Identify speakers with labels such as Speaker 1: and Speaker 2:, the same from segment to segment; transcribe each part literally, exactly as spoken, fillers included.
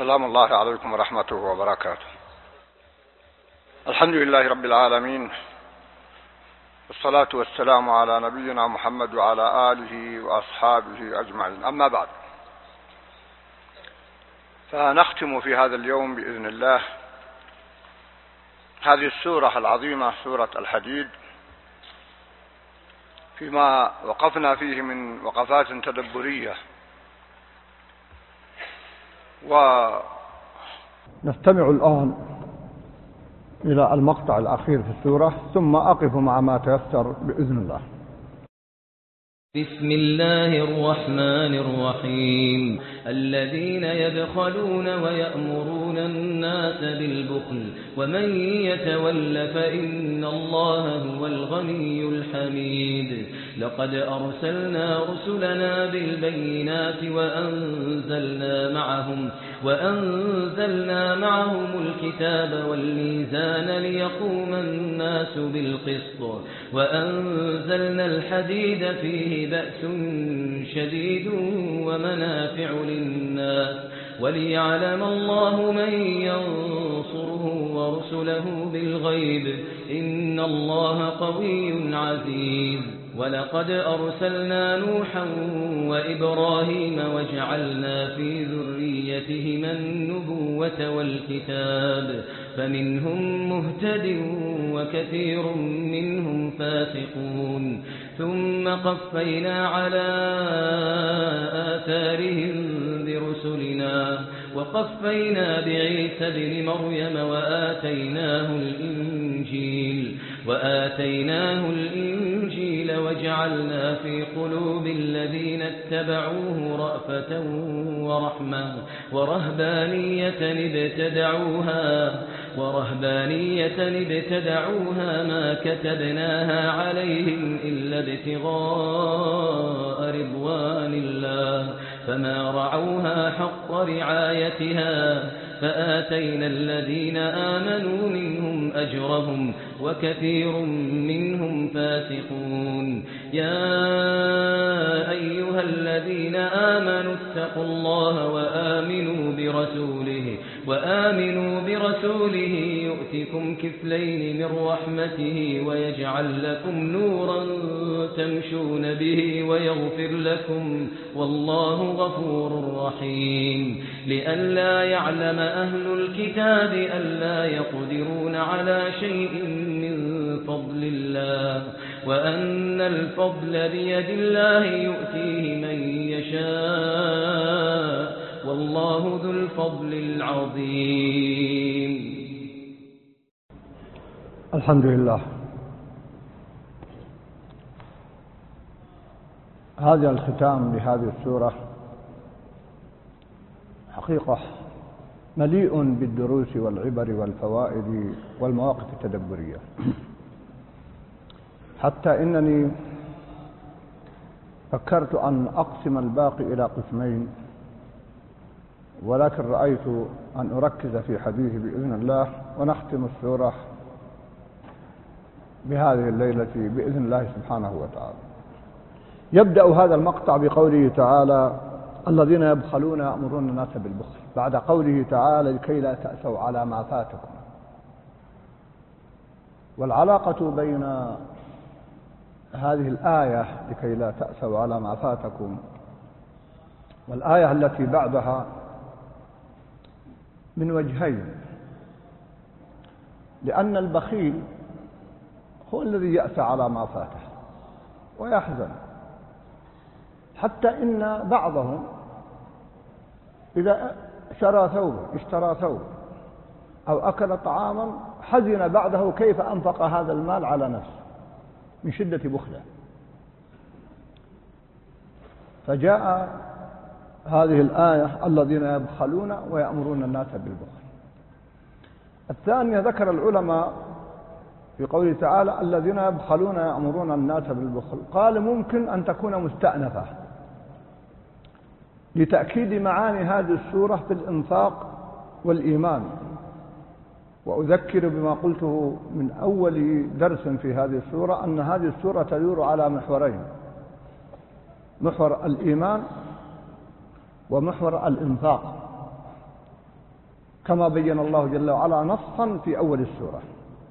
Speaker 1: سلام الله عليكم ورحمته وبركاته. الحمد لله رب العالمين، والصلاة والسلام على نبينا محمد وعلى آله وأصحابه أجمعين. أما بعد، فنختم في هذا اليوم بإذن الله هذه السورة العظيمة، سورة الحديد، فيما وقفنا فيه من وقفات تدبرية، ونستمع الآن إلى المقطع الأخير في السورة، ثم أقف مع ما تيسر بإذن الله.
Speaker 2: بسم الله الرحمن الرحيم. الذين يبخلون ويأمرون الناس بالبخل ومن يتول فإن الله هو الغني الحميد. لقد أرسلنا رسلنا بالبينات وأنزلنا معهم وأنزلنا معهم الكتاب والميزان ليقوم الناس بالقسط وأنزلنا الحديد فيه بأس شديد ومنافع للناس وليعلم الله من ينصره ورسله بالغيب إن الله قوي عزيز. ولقد أرسلنا نوحا وإبراهيم وجعلنا في ذريتهما النبوة والكتاب فمنهم مهتد وكثير منهم فاسقون. ثم قفينا على آثارهم برسلنا وقفينا بعيسى ابن مريم وآتيناه الإنجيل وآتيناه الإنجيل وجعلنا في قلوب الذين اتبعوه رأفة ورحمة ورهبانية ابتدعوها ورهبانية ابتدعوها ما كتبناها عليهم إلا ابتغاء رضوان الله فما رعوها حق رعايتها فآتينا الذين آمنوا منهم أجرهم وكثير منهم فاسقون. يا أيها الذين آمنوا اتقوا الله وآمنوا برسوله وآمنوا برسوله يؤتكم كفلين من رحمته ويجعل لكم نورا تمشون به ويغفر لكم والله غفور رحيم. لئلا يعلم أهل الكتاب ألا يقدرون على شيء من فضل الله وأن الفضل بيد الله يؤتيه من يشاء والله ذو الفضل العظيم.
Speaker 1: الحمد لله. هذا الختام لهذه السورة حقيقة مليء بالدروس والعبر والفوائد والمواقف التدبرية، حتى إنني فكرت أن أقسم الباقي إلى قسمين، ولكن رأيت أن أركز في حديثي بإذن الله، ونختم السورة بهذه الليلة بإذن الله سبحانه وتعالى. يبدأ هذا المقطع بقوله تعالى: الذين يبخلون يأمرون الناس بالبخل، بعد قوله تعالى: لكي لا تأسوا على ما فاتكم. والعلاقة بين هذه الآية لكي لا تأسوا على ما فاتكم والآية التي بعدها من وجهين، لأن البخيل هو الذي يأسى على ما فاته ويحزن، حتى إن بعضهم إذا شرى ثوبا اشترى ثوبا أو أكل طعاما حزن بعده كيف أنفق هذا المال على نفسه من شدة بخله. فجاء هذه الآية: الذين يبخلون ويأمرون الناس بالبخل. الثانية ذكر العلماء في قوله تعالى: الذين يبخلون يأمرون الناس بالبخل، قال ممكن أن تكون مستأنفة لتأكيد معاني هذه السورة في الإنفاق والإيمان. وأذكر بما قلته من أول درس في هذه السورة أن هذه السورة تدور على محورين: محور الإيمان ومحور الإنفاق. كما بين الله جل وعلا نصا في أول السورة.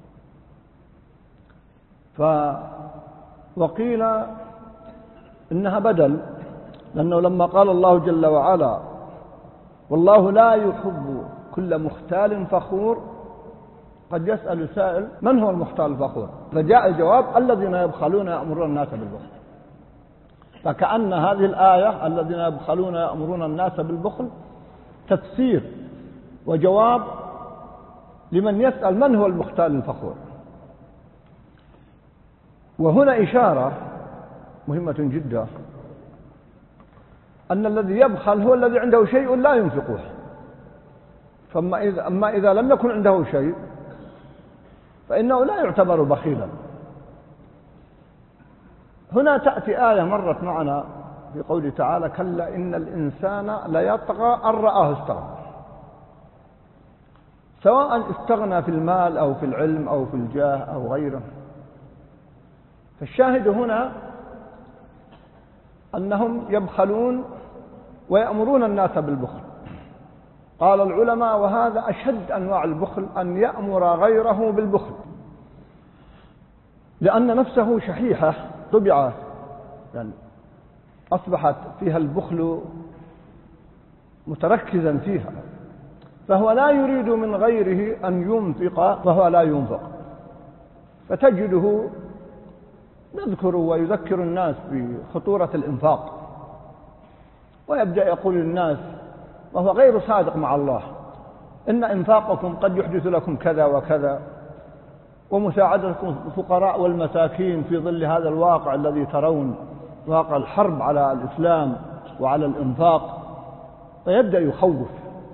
Speaker 1: ف وقيل إنها بدل، لأنه لما قال الله جل وعلا والله لا يحب كل مختال فخور، قد يسأل سائل من هو المختال الفخور؟ فجاء الجواب الذين يبخلون يأمرون الناس بالبخل. فكأن هذه الآية الذين يبخلون يأمرون الناس بالبخل تفسير وجواب لمن يسأل من هو المختال الفخور. وهنا إشارة مهمة جدا أن الذي يبخل هو الذي عنده شيء لا ينفقه. فأما إذا, أما إذا لم يكن عنده شيء فإنه لا يعتبر بخيلا. هنا تأتي آية مرت معنا في قوله تعالى كلا إن الإنسان ليطغى أن رآه استغنى. سواء استغنى في المال أو في العلم أو في الجاه أو غيره، فالشاهد هنا أنهم يبخلون ويأمرون الناس بالبخل. قال العلماء وهذا أشد أنواع البخل، أن يأمر غيره بالبخل، لأن نفسه شحيحة طبيعة، يعني أصبحت فيها البخل متركزا فيها، فهو لا يريد من غيره أن ينفق فهو لا ينفق. فتجده يذكر ويذكر الناس بخطورة الإنفاق، ويبدأ يقول للناس وهو غير صادق مع الله إن إنفاقكم قد يحدث لكم كذا وكذا، ومساعدتكم الفقراء والمساكين في ظل هذا الواقع الذي ترون، واقع الحرب على الإسلام وعلى الإنفاق. فيبدأ يخوف،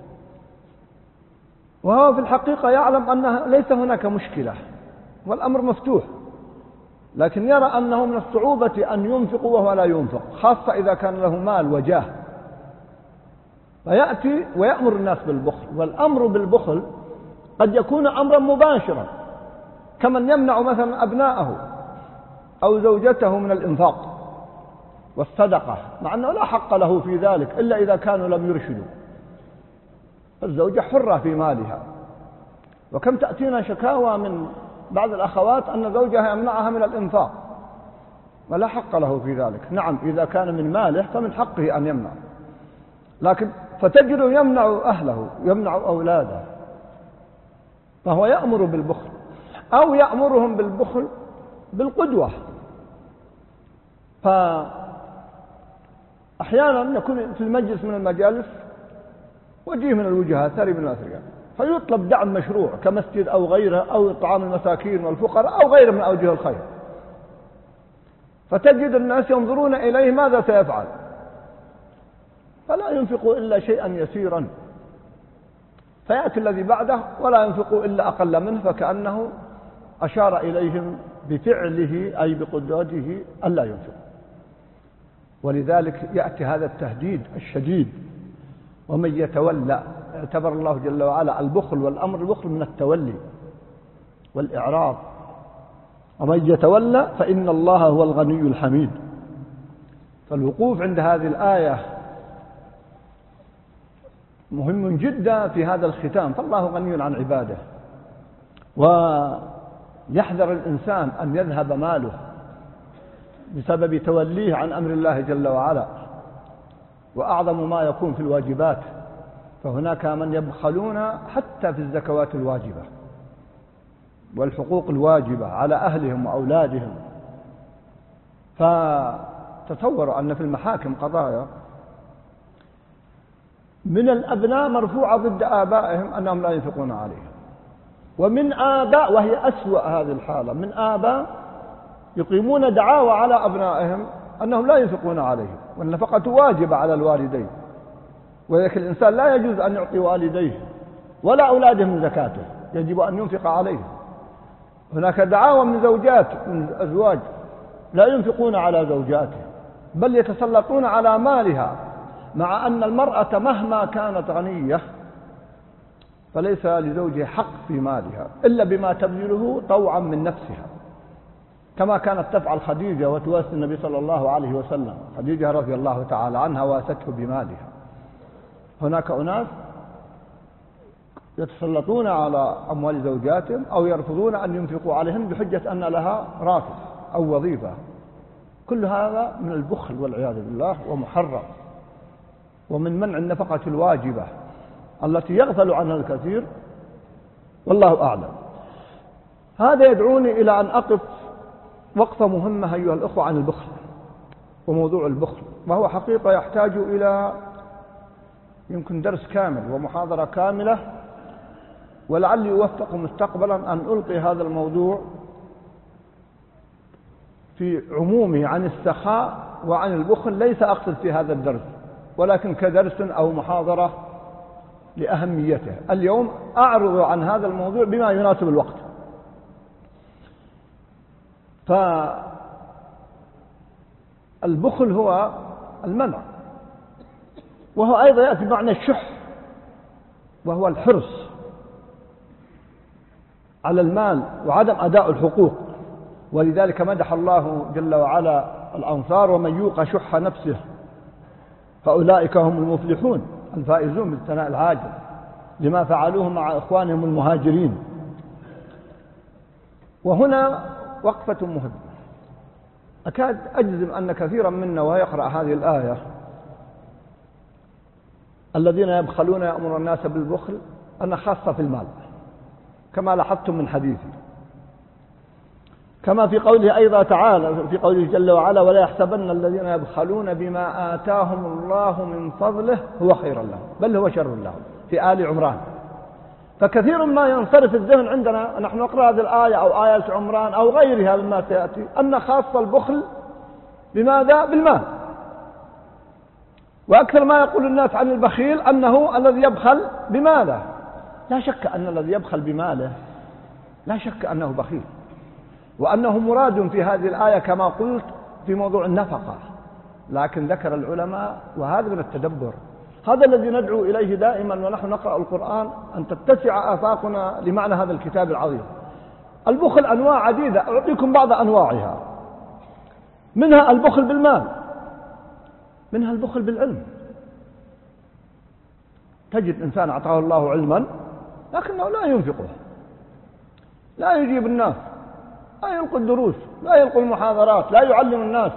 Speaker 1: وهو في الحقيقة يعلم أن ليس هناك مشكلة والأمر مفتوح، لكن يرى أنه من الصعوبة أن ينفق وهو لا ينفق، خاصة إذا كان له مال وجاه. فيأتي ويأمر الناس بالبخل. والأمر بالبخل قد يكون أمرا مباشرا، كمن يمنع مثلا أبناءه أو زوجته من الإنفاق والصدقة، مع أنه لا حق له في ذلك إلا إذا كانوا لم يرشدوا. الزوجة حرة في مالها، وكم تأتينا شكاوى من بعض الأخوات أن زوجها يمنعها من الإنفاق ولا حق له في ذلك. نعم إذا كان من ماله فمن حقه أن يمنع، لكن فتجد يمنع أهله يمنع أولاده، فهو يأمر بالبخل، أو يأمرهم بالبخل بالقدوة. فأحيانا يكون في المجلس من المجالس وجيه من الوجهات ثري من الأثرياء، فيطلب دعم مشروع كمسجد أو غيره، أو إطعام المساكين والفقراء أو غيره من أوجه الخير، فتجد الناس ينظرون إليه ماذا سيفعل، فلا ينفق إلا شيئا يسيرا، فيأتي الذي بعده ولا ينفق إلا أقل منه، فكأنه أشار إليهم بفعله أي بقدرته ألا ينفق. ولذلك يأتي هذا التهديد الشديد: ومن يتولى. اعتبر الله جل وعلا البخل والأمر البخل من التولي والإعراض. ومن يتولى فإن الله هو الغني الحميد. فالوقوف عند هذه الآية مهم جدا في هذا الختام، فالله غني عن عباده، ويحذر الإنسان أن يذهب ماله بسبب توليه عن أمر الله جل وعلا. وأعظم ما يكون في الواجبات، فهناك من يبخلون حتى في الزكوات الواجبة والحقوق الواجبة على أهلهم وأولادهم. فتصوروا أن في المحاكم قضايا من الأبناء مرفوعة ضد آبائهم أنهم لا ينفقون عليهم، ومن آباء، وهي أسوأ هذه الحالة، من آباء يقيمون دعاوى على أبنائهم أنهم لا ينفقون عليهم، والنفقة واجبة على الوالدين، ولذلك الإنسان لا يجوز أن يعطي والديه ولا أولاده من زكاته، يجب أن ينفق عليهم. هناك دعاوى من زوجات من أزواج لا ينفقون على زوجاته، بل يتسلطون على مالها، مع أن المرأة مهما كانت غنية فليس لزوجها حق في مالها إلا بما تبذله طوعا من نفسها، كما كانت تفعل خديجة وتواسي النبي صلى الله عليه وسلم. خديجة رضي الله تعالى عنها واسته بمالها. هناك أناس يتسلطون على أموال زوجاتهم أو يرفضون أن ينفقوا عليهم بحجة أن لها راتب أو وظيفة. كل هذا من البخل والعياذ بالله ومحرم، ومن منع النفقة الواجبة التي يغفل عنها الكثير، والله أعلم. هذا يدعوني إلى أن أقف وقفة مهمة أيها الأخوة عن البخل وموضوع البخل، وهو حقيقة يحتاج إلى يمكن درس كامل ومحاضرة كاملة، ولعلي أوفق مستقبلا أن ألقي هذا الموضوع في عمومه عن السخاء وعن البخل، ليس أقصد في هذا الدرس ولكن كدرس أو محاضرة لأهميته. اليوم أعرض عن هذا الموضوع بما يناسب الوقت. فالبخل هو المنع، وهو أيضا يأتي بمعنى الشح، وهو الحرص على المال وعدم أداء الحقوق. ولذلك مدح الله جل وعلا الأنصار: ومن يوق شح نفسه فأولئك هم المفلحون الفائزون بالثناء العاجل، لما فعلوه مع إخوانهم المهاجرين. وهنا وقفة مهمة، أكاد أجزم أن كثيرا منا ويقرأ هذه الآية: الذين يبخلون يأمر الناس بالبخل، أنا خاصة في المال كما لاحظتم من حديثي، كما في قوله أيضا تعالى في قوله جل وعلا: ولا يحسبن الذين يبخلون بما آتاهم الله من فضله هو خيرا لهم بل هو شر لهم، في آل عمران. فكثير ما ينصرف الذهن عندنا نحن نقرأ هذه الآية أو آية عمران أو غيرها مما سيأتي أن خاص البخل بماذا؟ بالمال. وأكثر ما يقول الناس عن البخيل أنه الذي يبخل بماله. لا شك أن الذي يبخل بماله لا شك أنه بخيل، وأنه مراد في هذه الآية كما قلت في موضوع النفقة. لكن ذكر العلماء، وهذا من التدبر، هذا الذي ندعو إليه دائما ونحن نقرأ القرآن، أن تتسع آفاقنا لمعنى هذا الكتاب العظيم. البخل أنواع عديدة، أعطيكم بعض أنواعها. منها البخل بالمال، منها البخل بالعلم. تجد إنسان أعطاه الله علما لكنه لا ينفقه، لا يجيب الناس، لا يلقي الدروس، لا يلقي المحاضرات، لا يعلم الناس.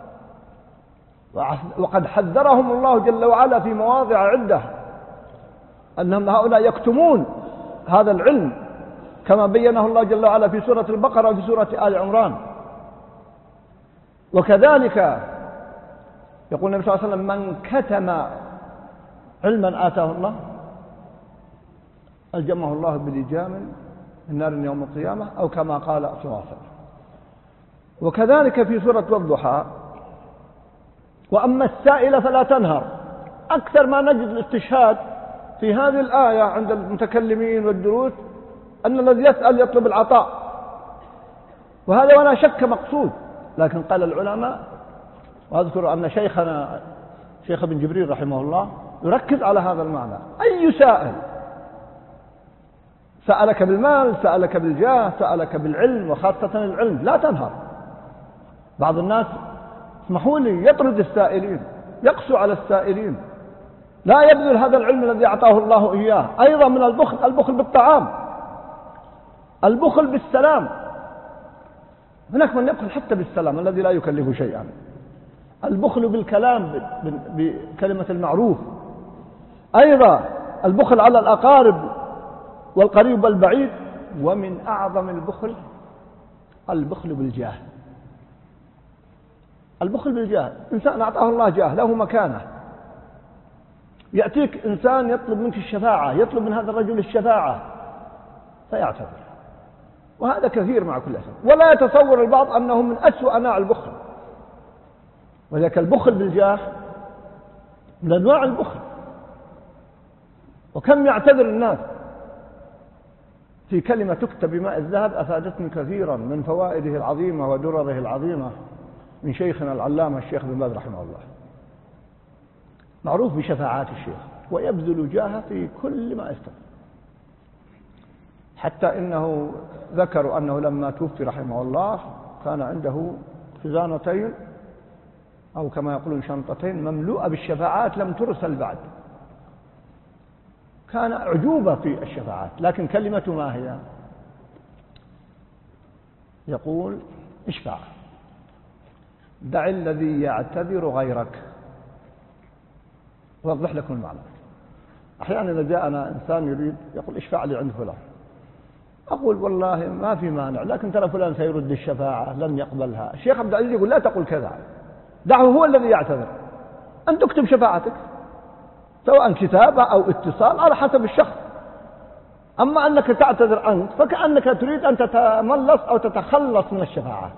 Speaker 1: وقد حذرهم الله جل وعلا في مواضع عدة أنهم هؤلاء يكتمون هذا العلم، كما بينه الله جل وعلا في سورة البقرة وفي سورة آل عمران. وكذلك يقول النبي صلى الله عليه وسلم: من كتم علما آتاه الله ألجمه الله بلجام من نار يوم القيامة، أو كما قال صلى الله عليه وسلم. وكذلك في سورة والضحى: وأما السائل فلا تنهر. أكثر ما نجد الاستشهاد في هذه الآية عند المتكلمين والدروس أن الذي يسأل يطلب العطاء، وهذا ولا شك مقصود. لكن قال العلماء، وأذكر أن شيخنا شيخ ابن جبريل رحمه الله يركز على هذا المعنى: أي سائل سألك بالمال، سألك بالجاه، سألك بالعلم، وخاصة العلم، لا تنهر. بعض الناس اسمحوا لي يطرد السائلين، يقسو على السائلين، لا يبذل هذا العلم الذي أعطاه الله إياه. أيضا من البخل البخل بالطعام، البخل بالسلام. هناك من يبخل حتى بالسلام الذي لا يكلف شيئا. البخل بالكلام بكلمة المعروف. أيضا البخل على الأقارب والقريب والبعيد. ومن أعظم البخل البخل بالجاه. البخل بالجاه، إنسان أعطاه الله جاه، له مكانة، يأتيك إنسان يطلب منك الشفاعة، يطلب من هذا الرجل الشفاعة فيعتذر، وهذا كثير مع كل أسف. ولا يتصور البعض أنه من أسوأ أنواع البخل. وذلك البخل بالجاه من أنواع البخل. وكم يعتذر الناس في كلمة تكتب بماء الذهب أفادتني كثيرا من فوائده العظيمة ودرره العظيمة من شيخنا العلامة الشيخ بن باز رحمه الله، معروف بشفاعات الشيخ، ويبذل جاهه في كل ما يستطيع. حتى إنه ذكروا أنه لما توفي رحمه الله كان عنده خزانتين أو كما يقولون شنطتين مملوءة بالشفاعات لم ترسل بعد. كان أعجوبة في الشفاعات، لكن كلمته ما هي؟ يقول اشفع، دع الذي يعتذر غيرك. أوضح لكم المعنى. أحيانا إذا جاءنا إنسان يريد يقول اشفع لي عند فلان، أقول والله ما في مانع، لكن ترى فلان سيرد الشفاعة لن يقبلها. الشيخ عبد العزيز يقول لا تقل كذا، دعه هو الذي يعتذر، أن تكتب شفاعتك سواء كتابة أو اتصال على حسب الشخص. أما أنك تعتذر أنت فكأنك تريد أن تتملص أو تتخلص من الشفاعة.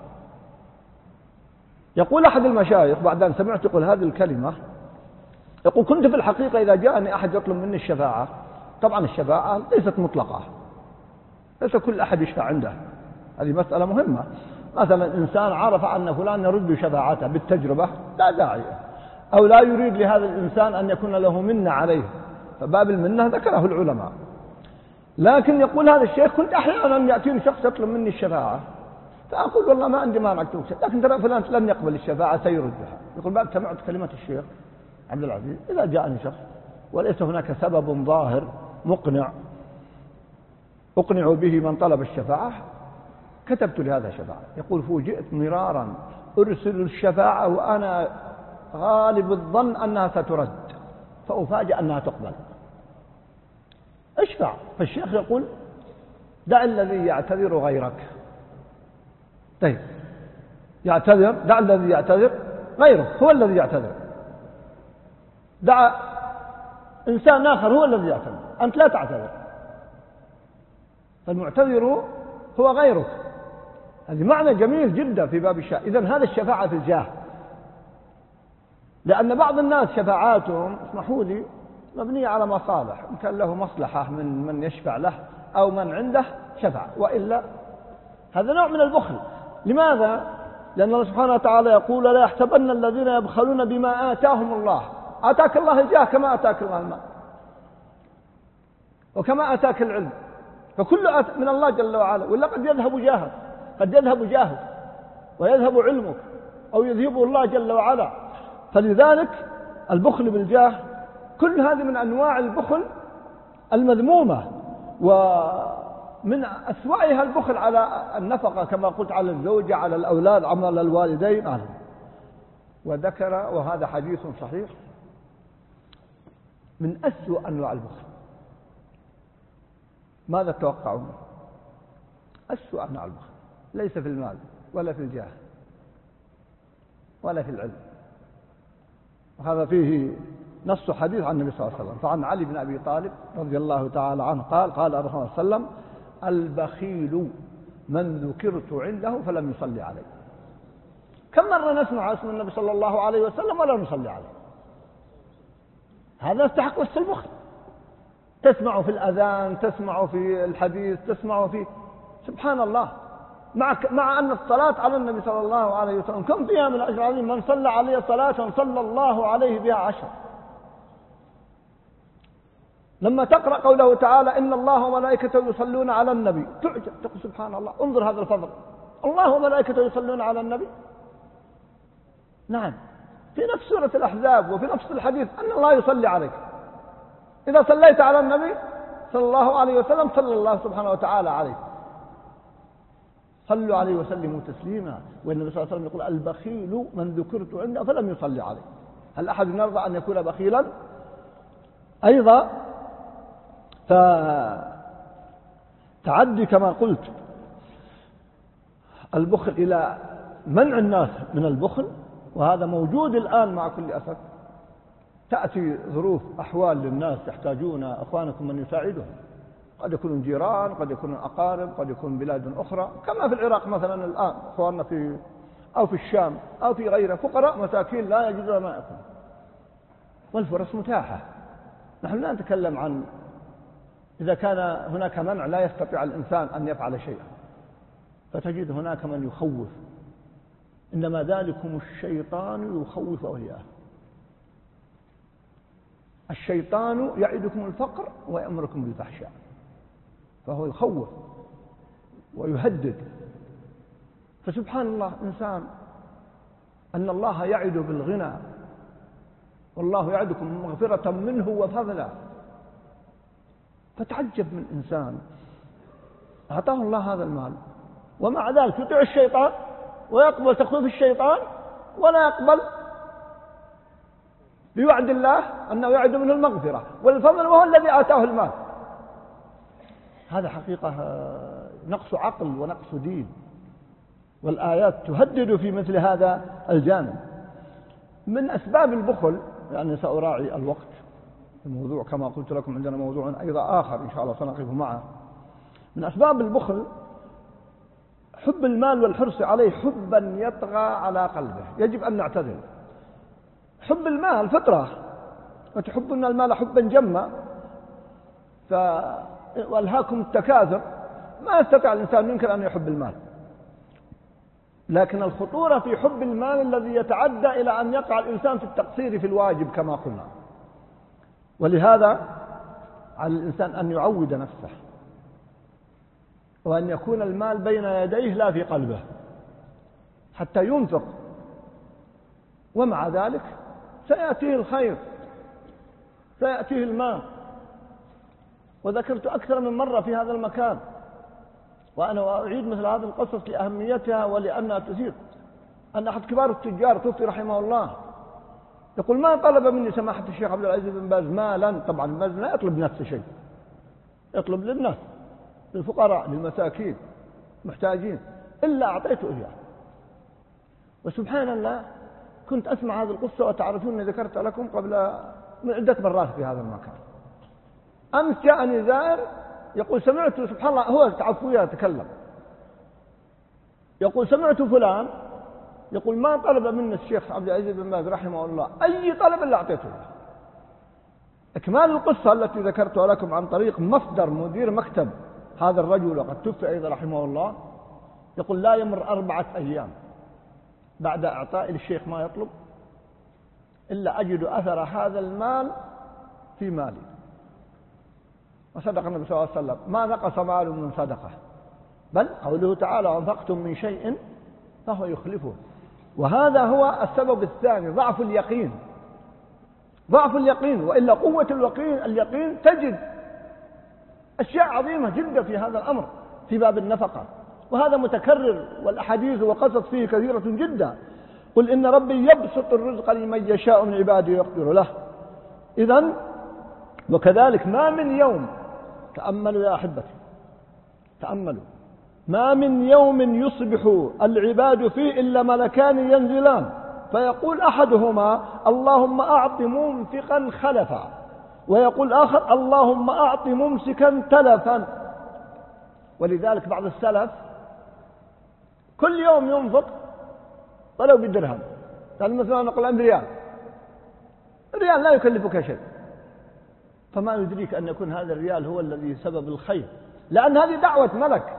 Speaker 1: يقول أحد المشايخ بعد أن سمعت يقول هذه الكلمة، يقول كنت في الحقيقة إذا جاءني أحد يطلب مني الشفاعة، طبعا الشفاعة ليست مطلقة، ليس كل أحد يشفع عنده، هذه مسألة مهمة. مثلا إنسان عرف أن فلان يرد شفاعته بالتجربة لا داعي، أو لا يريد لهذا الإنسان أن يكون له منة عليه، فباب المنة ذكره العلماء. لكن يقول هذا الشيخ كنت أحيانا يأتيني شخص يطلب مني الشفاعة، فأقول والله ما عندي مانع أكتب شيء، لكن ترى فلان لن يقبل الشفاعة سيردها. يقول بعد سمعت كلمة الشيخ عبد العزيز إذا جاءني شخص وليس هناك سبب ظاهر مقنع أقنع به من طلب الشفاعة كتبت لهذا الشفاعة. يقول فوجئت مرارا أرسل الشفاعة وأنا غالب الظن أنها سترد، فأفاجأ أنها تقبل. اشفع. فالشيخ يقول دع الذي يعتذر غيرك. طيب يعتذر، دع الذي يعتذر غيرك، هو الذي يعتذر. دع إنسان آخر هو الذي يعتذر، أنت لا تعتذر، فالمعتذر هو غيرك. هذا معنى جميل جدا في باب الشفاعة. إذن هذا الشفاعة في الجاه، لأن بعض الناس شفاعاتهم اسمحوا لي مبنية على مصالح، إن كان له مصلحة من من يشفع له أو من عنده شفع، وإلا هذا نوع من البخل. لماذا؟ لأن الله سبحانه وتعالى يقول لا يحسبن الذين يبخلون بما آتاهم الله. آتاك الله الجاه كما آتاك الله المال وكما آتاك العلم، فكل آت من الله جل وعلا، ولا قد يذهب جاهك، قد يذهب جاهك ويذهب علمك أو يذهبه الله جل وعلا. فلذلك البخل بالجاه كل هذه من أنواع البخل المذمومة، ومن أسوأها البخل على النفقة كما قلت، على الزوجة، على الأولاد، على الوالدين على. وذكر وهذا حديث صحيح من أسوأ أنواع البخل. ماذا تتوقعون؟ أسوأ أنواع البخل ليس في المال ولا في الجاه ولا في العلم، وهذا فيه نص حديث عن النبي صلى الله عليه وسلم. فعن علي بن أبي طالب رضي الله تعالى عنه قال قال الرسول صلى الله عليه وسلم البخيل من ذكرت عنده فلم يصلي عليه. كم مرة نسمع اسم النبي صلى الله عليه وسلم ولا نصلي عليه؟ هذا يستحق وصف البخل. تسمع في الأذان، تسمع في الحديث، تسمع في سبحان الله، مع مع أن الصلاة على النبي صلى الله عليه وسلم كم فيها من أجر عظيم، من صلى عليه صلاة صلى الله عليه بها عشر. لما تقرأ قوله تعالى إن الله وملائكته يصلون على النبي تعجب تقول سبحان الله، انظر هذا الفضل، الله وملائكته يصلون على النبي. نعم، في نفس سورة الأحزاب وفي نفس الحديث أن الله يصلي عليك. إذا صليت على النبي صلى الله عليه وسلم صلى الله سبحانه وتعالى عليه. صلوا عليه وسلموا تسليما. والنبي صلى الله عليه وسلم يقول البخيل من ذكرت عنده فلم يصلي عليه. هل أحد يرضى أن يكون بخيلا؟ أيضا فتعدي كما قلت البخل إلى منع الناس من البخل، وهذا موجود الآن مع كل أسف. تأتي ظروف أحوال للناس يحتاجون أخوانكم من يساعدهم، قد يكونون جيران، قد يكونون أقارب، قد يكون بلاد أخرى، كما في العراق مثلا الآن أخواننا في أو في الشام أو في غيره، فقراء مساكين لا يجدون ما يأكلون والفرص متاحة. نحن لا نتكلم عن إذا كان هناك منع لا يستطيع الإنسان أن يفعل شيئا، فتجد هناك من يخوف، إنما ذلكم الشيطان يخوف أولياءه. الشيطان يعدكم الفقر ويأمركم بالفحشاء، فهو يخوف ويهدد. فسبحان الله إنسان أن الله يعد بالغنى والله يعدكم مغفرة منه وفضلا، فتعجب من إنسان أعطاه الله هذا المال ومع ذلك يطيع الشيطان ويقبل تخويف الشيطان ولا يقبل بوعد الله أنه يعد منه المغفرة والفضل وهو الذي آتاه المال. هذا حقيقة نقص عقل ونقص دين، والآيات تهدد في مثل هذا الجانب. من أسباب البخل، يعني سأراعي الوقت، الموضوع كما قلت لكم عندنا موضوع أيضا آخر إن شاء الله سنقف معه. من أسباب البخل حب المال والحرص عليه حبا يطغى على قلبه، يجب أن نعتدل. حب المال فطرة، وتحبون المال حبا جما فألهاكم التكاثر، ما يستطيع الإنسان ينكر أن يحب المال، لكن الخطورة في حب المال الذي يتعدى إلى أن يقع الإنسان في التقصير في الواجب كما قلنا. ولهذا على الإنسان أن يعود نفسه وأن يكون المال بين يديه لا في قلبه حتى ينفق، ومع ذلك سيأتيه الخير، سيأتيه المال. وذكرت أكثر من مرة في هذا المكان وأنا أعيد مثل هذه القصص لأهميتها ولأنها تثير، أن أحد كبار التجار توفي رحمه الله يقول ما طلب مني سماحة الشيخ عبد العزيز بن باز مالا، طبعا ابن باز لا يطلب نفسه شيء، يطلب للناس، للفقراء، للمساكين، محتاجين، إلا أعطيته إياه. وسبحان الله كنت أسمع هذه القصة وتعرفون أني ذكرت لكم قبل من عدة مرات في هذا المكان. أمس جاءني زائر يقول سمعت، سبحان الله هو تعفوية يتكلم، يقول سمعت فلان يقول ما طلب مني الشيخ عبد العزيز بن باز رحمه الله أي طلب إلا أعطيته. إكمال القصة التي ذكرتها لكم عن طريق مصدر مدير مكتب هذا الرجل وقد توفي أيضا رحمه الله، يقول لا يمر أربعة أيام بعد إعطائي للشيخ ما يطلب إلا أجد أثر هذا المال في مالي. وصدق النبي صلى الله عليه وسلم ما نقص مال من صدقة، بل قوله تعالى وأنفقتم من شيء فهو يخلفه. وهذا هو السبب الثاني، ضعف اليقين، ضعف اليقين. وإلا قوة اليقين اليقين تجد أشياء عظيمة جدا في هذا الأمر في باب النفقة، وهذا متكرر والأحاديث وقصص فيه كثيرة جدا. قل إن ربي يبسط الرزق لمن يشاء من عباده ويقدر له. إذن وكذلك ما من يوم، تأملوا يا أحبتي، تأملوا، ما من يوم يصبح العباد فيه إلا ملكان ينزلان فيقول أحدهما اللهم أعط منفقا خلفا، ويقول آخر اللهم أعط ممسكا تلفا. ولذلك بعض السلف كل يوم ينفق ولو بدرهم، يعني مثلا نقول عن ريال، الريال لا يكلفك شيء، فما يدريك أن يكون هذا الريال هو الذي سبب الخير، لأن هذه دعوة ملك.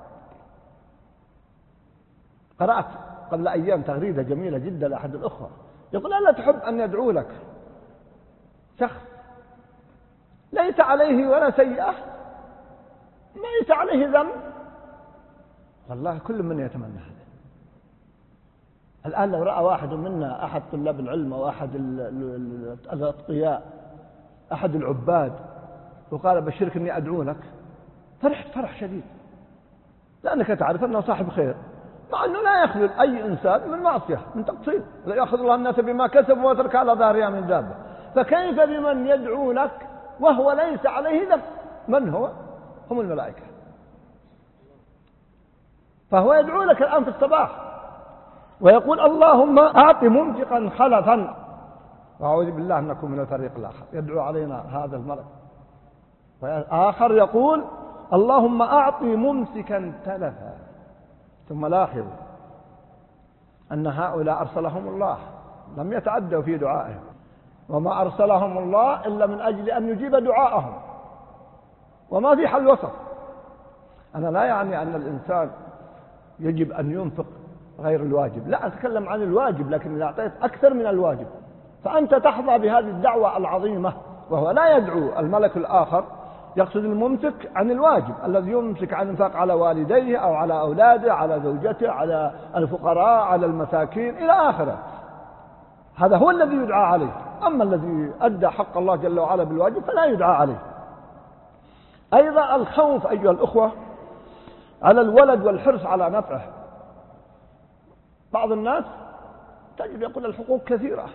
Speaker 1: قرأت قبل أيام تغريدة جميلة جدا لأحد الأخوة يقول ألا تحب أن يدعو لك شخص ليس عليه ولا سيئة، ليس عليه ذنب؟ والله كل من يتمنى هذا. الآن لو رأى واحد منا أحد طلاب العلم أو أحد الأتقياء أحد العباد وقال بشرك أني أدعو لك، فرحت فرح شديد، لأنك تعرف أنه صاحب خير، مع أنه لا يخلل أي إنسان من معصية من تقصير، لا يأخذ الله الناس بما كسبوا وترك على ظهرها من دابة. فكيف بمن يدعو لك وهو ليس عليه ذنب؟ من هو؟ هم الملائكة. فهو يدعو لك الآن في الصباح ويقول اللهم أعط منفقا خلفا، وأعوذ بالله أن نكون من الفريق الآخر، يدعو علينا هذا الملك. آخر يقول اللهم أعط ممسكا تلفا. ثم لاحظوا أن هؤلاء أرسلهم الله، لم يتعدوا في دعائهم، وما أرسلهم الله إلا من أجل أن يجيب دعاءهم، وما في حل وسط. أنا لا يعني أن الإنسان يجب أن ينفق غير الواجب، لا أتكلم عن الواجب، لكن إذا أعطيت أكثر من الواجب فأنت تحظى بهذه الدعوة العظيمة. وهو لا يدعو الملك الآخر، يقصد الممسك عن الواجب الذي يمسك عن الإنفاق على والديه أو على أولاده، على زوجته، على الفقراء، على المساكين إلى آخره. هذا هو الذي يدعى عليه. أما الذي أدى حق الله جل وعلا بالواجب فلا يدعى عليه. أيضا الخوف أيها الأخوة على الولد والحرص على نفعه. بعض الناس تجد يقول الحقوق كثيرة،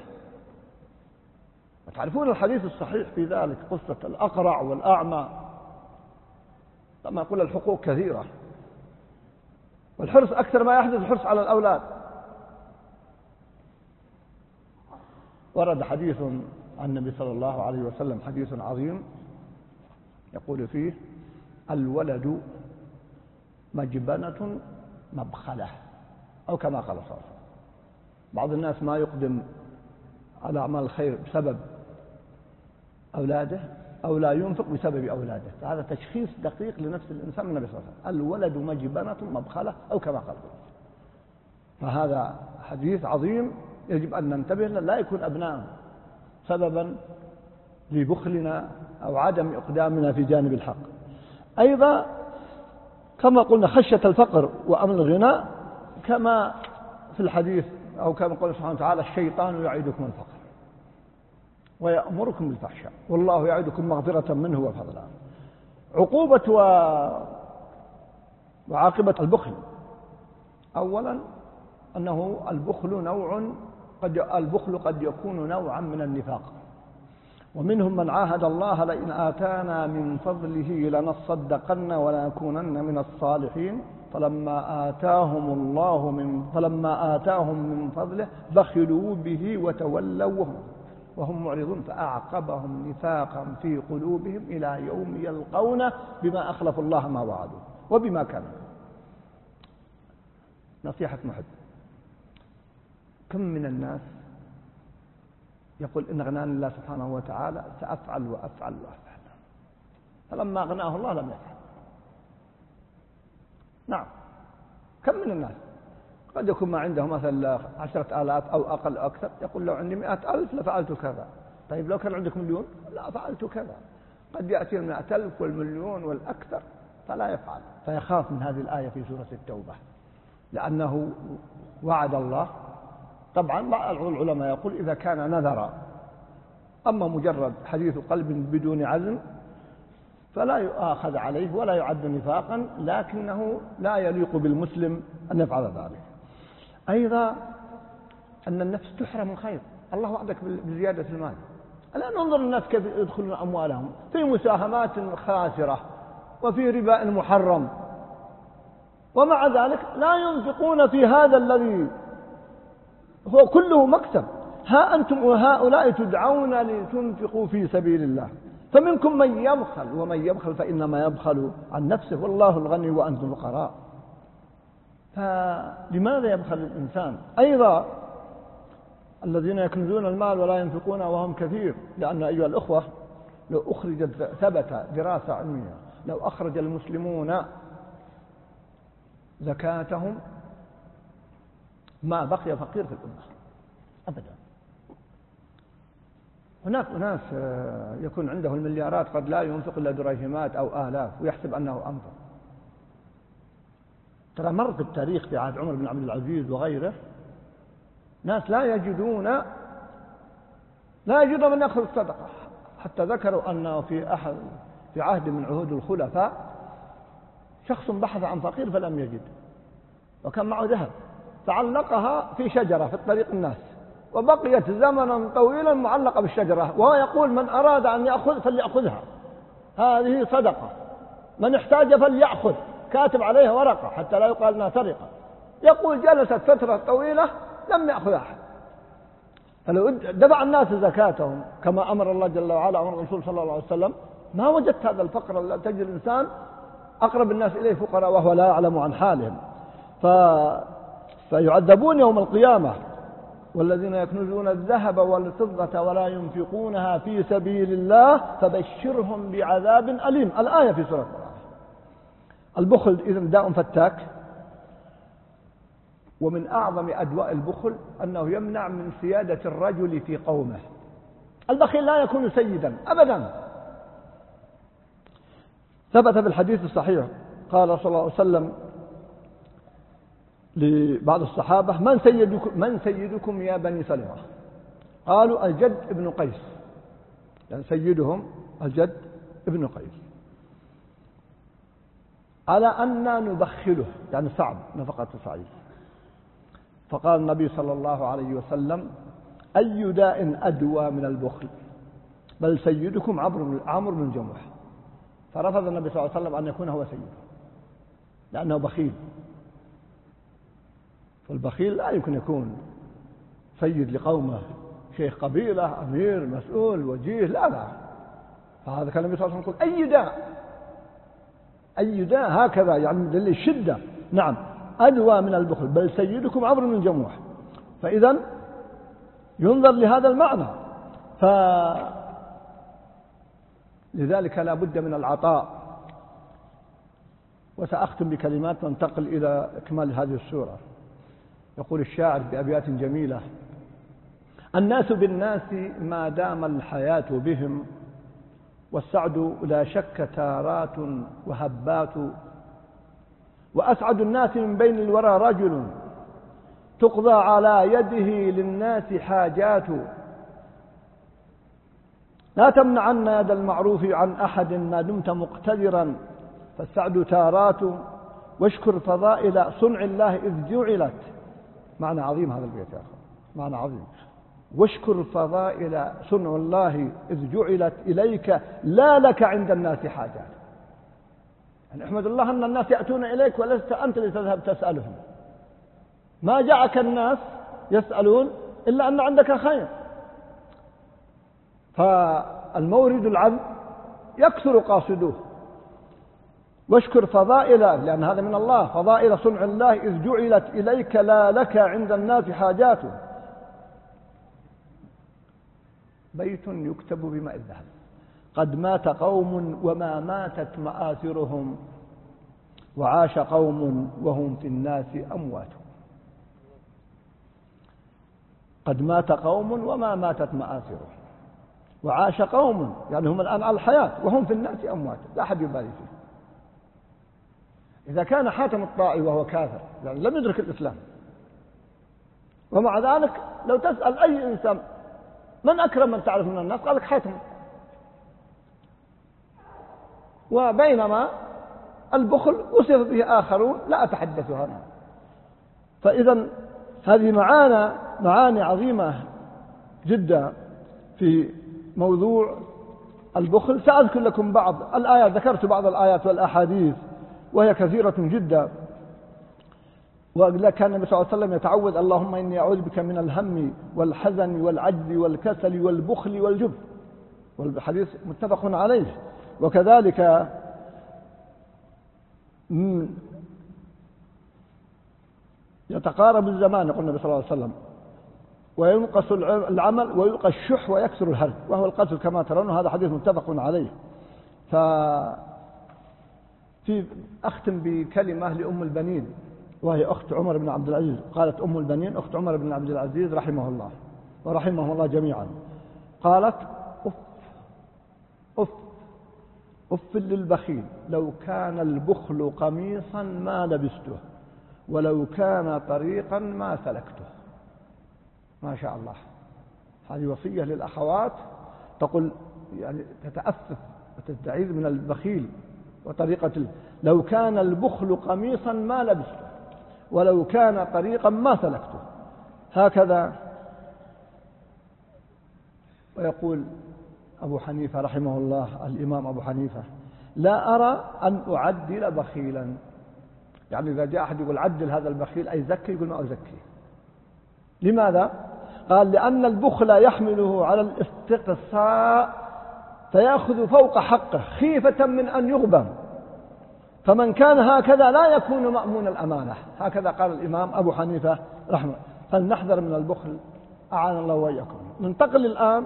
Speaker 1: وتعرفون الحديث الصحيح في ذلك قصة الأقرع والأعمى، لما يقول الحقوق كثيرة والحرص أكثر ما يحدث الحرص على الأولاد. ورد حديث عن النبي صلى الله عليه وسلم، حديث عظيم يقول فيه: الولد مجبنة مبخلة، أو كما قال صلى الله عليه وسلم. بعض الناس ما يقدم على أعمال الخير بسبب أولاده، أو لا ينفق بسبب أولاده. هذا تشخيص دقيق لنفس الإنسان من النبي صلى الله عليه وسلم: الولد مجبنة مبخلة، أو كما قال. فهذا حديث عظيم يجب أن ننتبه له، لا يكون أبناء سببا لبخلنا أو عدم إقدامنا في جانب الحق. أيضا كما قلنا خشية الفقر وأمن الغنى، كما في الحديث أو كما قال سبحانه وتعالى: الشيطان يعيدكم الفقر ويأمركم بالفحشاء والله يعيدكم مغفرة منه وفضلا. عقوبة و... وعاقبة البخل: أولا أنه البخل نوع قد البخل قد يكون نوعا من النفاق، ومنهم من عاهد الله: لئن آتانا من فضله لنصدقن ولنكونن من الصالحين، فلما آتاهم الله من فلما آتاهم من فضله بخلوا به وتولوا وهم معرضون، فأعقبهم نفاقا في قلوبهم إلى يوم يلقونه بما أخلفوا الله ما وعدوا وبما كانوا. نصيحة محب: كم من الناس يقول إن أغناني الله سبحانه وتعالى سأفعل وأفعل وأفعل، فلما أغناه الله لم يفعل. نعم، كم من الناس قد يكون ما عنده مثلا عشرة آلاف أو أقل أو أكثر، يقول لو عندي مئة ألف لفعلت كذا. طيب لو كان عندك مليون لا فعلت كذا. قد يأتي المئة ألف والمليون والأكثر فلا يفعل، فيخاف من هذه الآية في سورة التوبة، لأنه وعد الله. طبعا بعض العلماء يقول إذا كان نذرا، أما مجرد حديث قلب بدون عزم فلا يؤاخذ عليه ولا يعد نفاقا، لكنه لا يليق بالمسلم أن يفعل ذلك. أيضا أن النفس تحرم الخير، الله وعدك بزيادة المال. الآن انظر الناس كيف يدخلون أموالهم في مساهمات خاسرة وفي ربا محرم، ومع ذلك لا ينفقون في هذا الذي هو كله مكسب. ها أنتم وهؤلاء تدعون لتنفقوا في سبيل الله، فمنكم من يبخل، ومن يبخل فإنما يبخل عن نفسه والله الغني وأنتم الفقراء. فلماذا يبخل الإنسان؟ أيضا الذين يكنزون المال ولا ينفقونه وهم كثير، لأن أيها الأخوة لو أخرجت ثبت دراسة علمية لو أخرج المسلمون زكاتهم ما بقي فقير في الأمة أبدا. هناك ناس يكون عنده المليارات قد لا ينفق إلا دريهمات أو آلاف ويحسب أنه أنفق. ترى مر في التاريخ في عهد عمر بن عبد العزيز وغيره ناس لا يجدون لا يجدون من يأخذ الصدقة، حتى ذكروا أنه في أحد في عهد من عهود الخلفاء شخص بحث عن فقير فلم يجد، وكان معه ذهب فعلقها في شجرة في الطريق الناس، وبقيت زمنا طويلا معلقة بالشجرة، وهو يقول من أراد أن يأخذ فليأخذها، هذه صدقة، من احتاج فليأخذ، كاتب عليها ورقة حتى لا يقال أنها سرقة. يقول جلست فترة طويلة لم يأخذ أحد، فلو دفع الناس زكاتهم كما أمر الله جل وعلا وأمر الرسول صلى الله عليه وسلم ما وجدت هذا الفقر الذي تجد الإنسان أقرب الناس إليه فقراء وهو لا يعلم عن حالهم، ف... فيعذبون يوم القيامة. والذين يكنزون الذهب والفضة ولا ينفقونها في سبيل الله فبشرهم بعذاب أليم. الآية في سورة البقرة. البخل إذن داء فتاك، ومن أعظم أدواء البخل أنه يمنع من سيادة الرجل في قومه. البخيل لا يكون سيدا أبدا. ثبت في الحديث الصحيح قال صلى الله عليه وسلم لبعض الصحابة من سيدكم, من سيدكم يا بني سلمة؟ قالوا الجد ابن قيس، يعني سيدهم الجد ابن قيس. على أن نبخله، يعني صعب نفقة صعيد. فقال النبي صلى الله عليه وسلم: أي داء أدوى من البخل؟ بل سيدكم عمرو بن الجموح. فرفض النبي صلى الله عليه وسلم أن يكون هو سيده لأنه بخيل، فالبخيل لا يمكن يكون سيد لقومه، شيخ قبيلة، أمير، مسؤول، وجيه، لا لا. فهذا كان النبي صلى الله عليه وسلم يقول: أي داء أي داء، هكذا يعني دليل الشدة. نعم، أدوى من البخل، بل سيدكم عمرو بن الجموح. فإذا ينظر لهذا المعنى. فلذلك لا بد من العطاء. وسأختم بكلمات وانتقل إلى إكمال هذه السورة. يقول الشاعر بأبيات جميلة: الناس بالناس ما دام الحياة بهم، والسعد لا شك تارات وهبات، وأسعد الناس من بين الورى رجل تقضى على يده للناس حاجات. لا تمنعن يد المعروف عن أحد ما دمت مقتدرا، فالسعد تارات، واشكر فضائل صنع الله إذ جعلت. معنى عظيم هذا البيت يا أخي، معنى عظيم. واشكر فضائل صنع الله إذ جعلت إليك لا لك عند الناس حاجات. يعني احمد الله أن الناس يأتون إليك ولست أنت لتذهب تسألهم. ما جاءك الناس يسألون إلا أن عندك خير. فالمورد العذب يكثر قاصدوه. واشكر فضائل، لأن هذا من الله، فضائل صنع الله إذ جعلت إليك لا لك عند الناس حاجات. بيت يكتب بماء الذهب: قد مات قوم وما ماتت مآثرهم، وعاش قوم وهم في الناس أموات. قد مات قوم وما ماتت مآثرهم، وعاش قوم، يعني هم الآن على الحياة وهم في الناس أموات، لا أحد يبالي فيه. إذا كان حاتم الطائي وهو كافر، يعني لم يدرك الإسلام، ومع ذلك لو تسأل أي إنسان من أكرم من تعرف من الناس، قال لك حاتم. وبينما البخل وصف به آخرون لا أتحدث عنه. فإذا هذه معاني معاني عظيمة جدا في موضوع البخل. سأذكر لكم بعض الآيات، ذكرت بعض الآيات والأحاديث وهي كثيرة جدا. وكان النبي صلى الله عليه وسلم يتعوذ: اللهم إني أعوذ بك من الهم والحزن والعجز والكسل والبخل والجبن، والحديث متفق عليه. وكذلك يتقارب الزمان، يقول النبي صلى الله عليه وسلم، وينقص العمل ويلقى الشح ويكثر الهرج، وهو القتل كما ترون. هذا حديث متفق عليه. ف في أختم بكلمة لأم البنين، وهي أخت عمر بن عبد العزيز. قالت أم البنين أخت عمر بن عبد العزيز رحمه الله ورحمه الله جميعا، قالت: أف أف أف للبخيل، لو كان البخل قميصا ما لبسته، ولو كان طريقا ما سلكته. ما شاء الله. هذه وصية للأخوات، تقول يعني تتأسف وتستعيذ من البخيل وطريقة. لو كان البخل قميصا ما لبسته، ولو كان طريقا ما سلكته. هكذا. ويقول أبو حنيفة رحمه الله، الإمام أبو حنيفة: لا أرى أن أعدل بخيلا. يعني إذا جاء أحد يقول عدل هذا البخيل أي زكي، يقول ما أزكي. لماذا؟ قال: لأن البخل يحمله على الاستقصاء فيأخذ فوق حقه خيفة من أن يغبن، فمن كان هكذا لا يكون مأمون الأمانة. هكذا قال الإمام أبو حنيفة رحمه. فلنحذر من البخل، أعان الله وإياكم. ننتقل الآن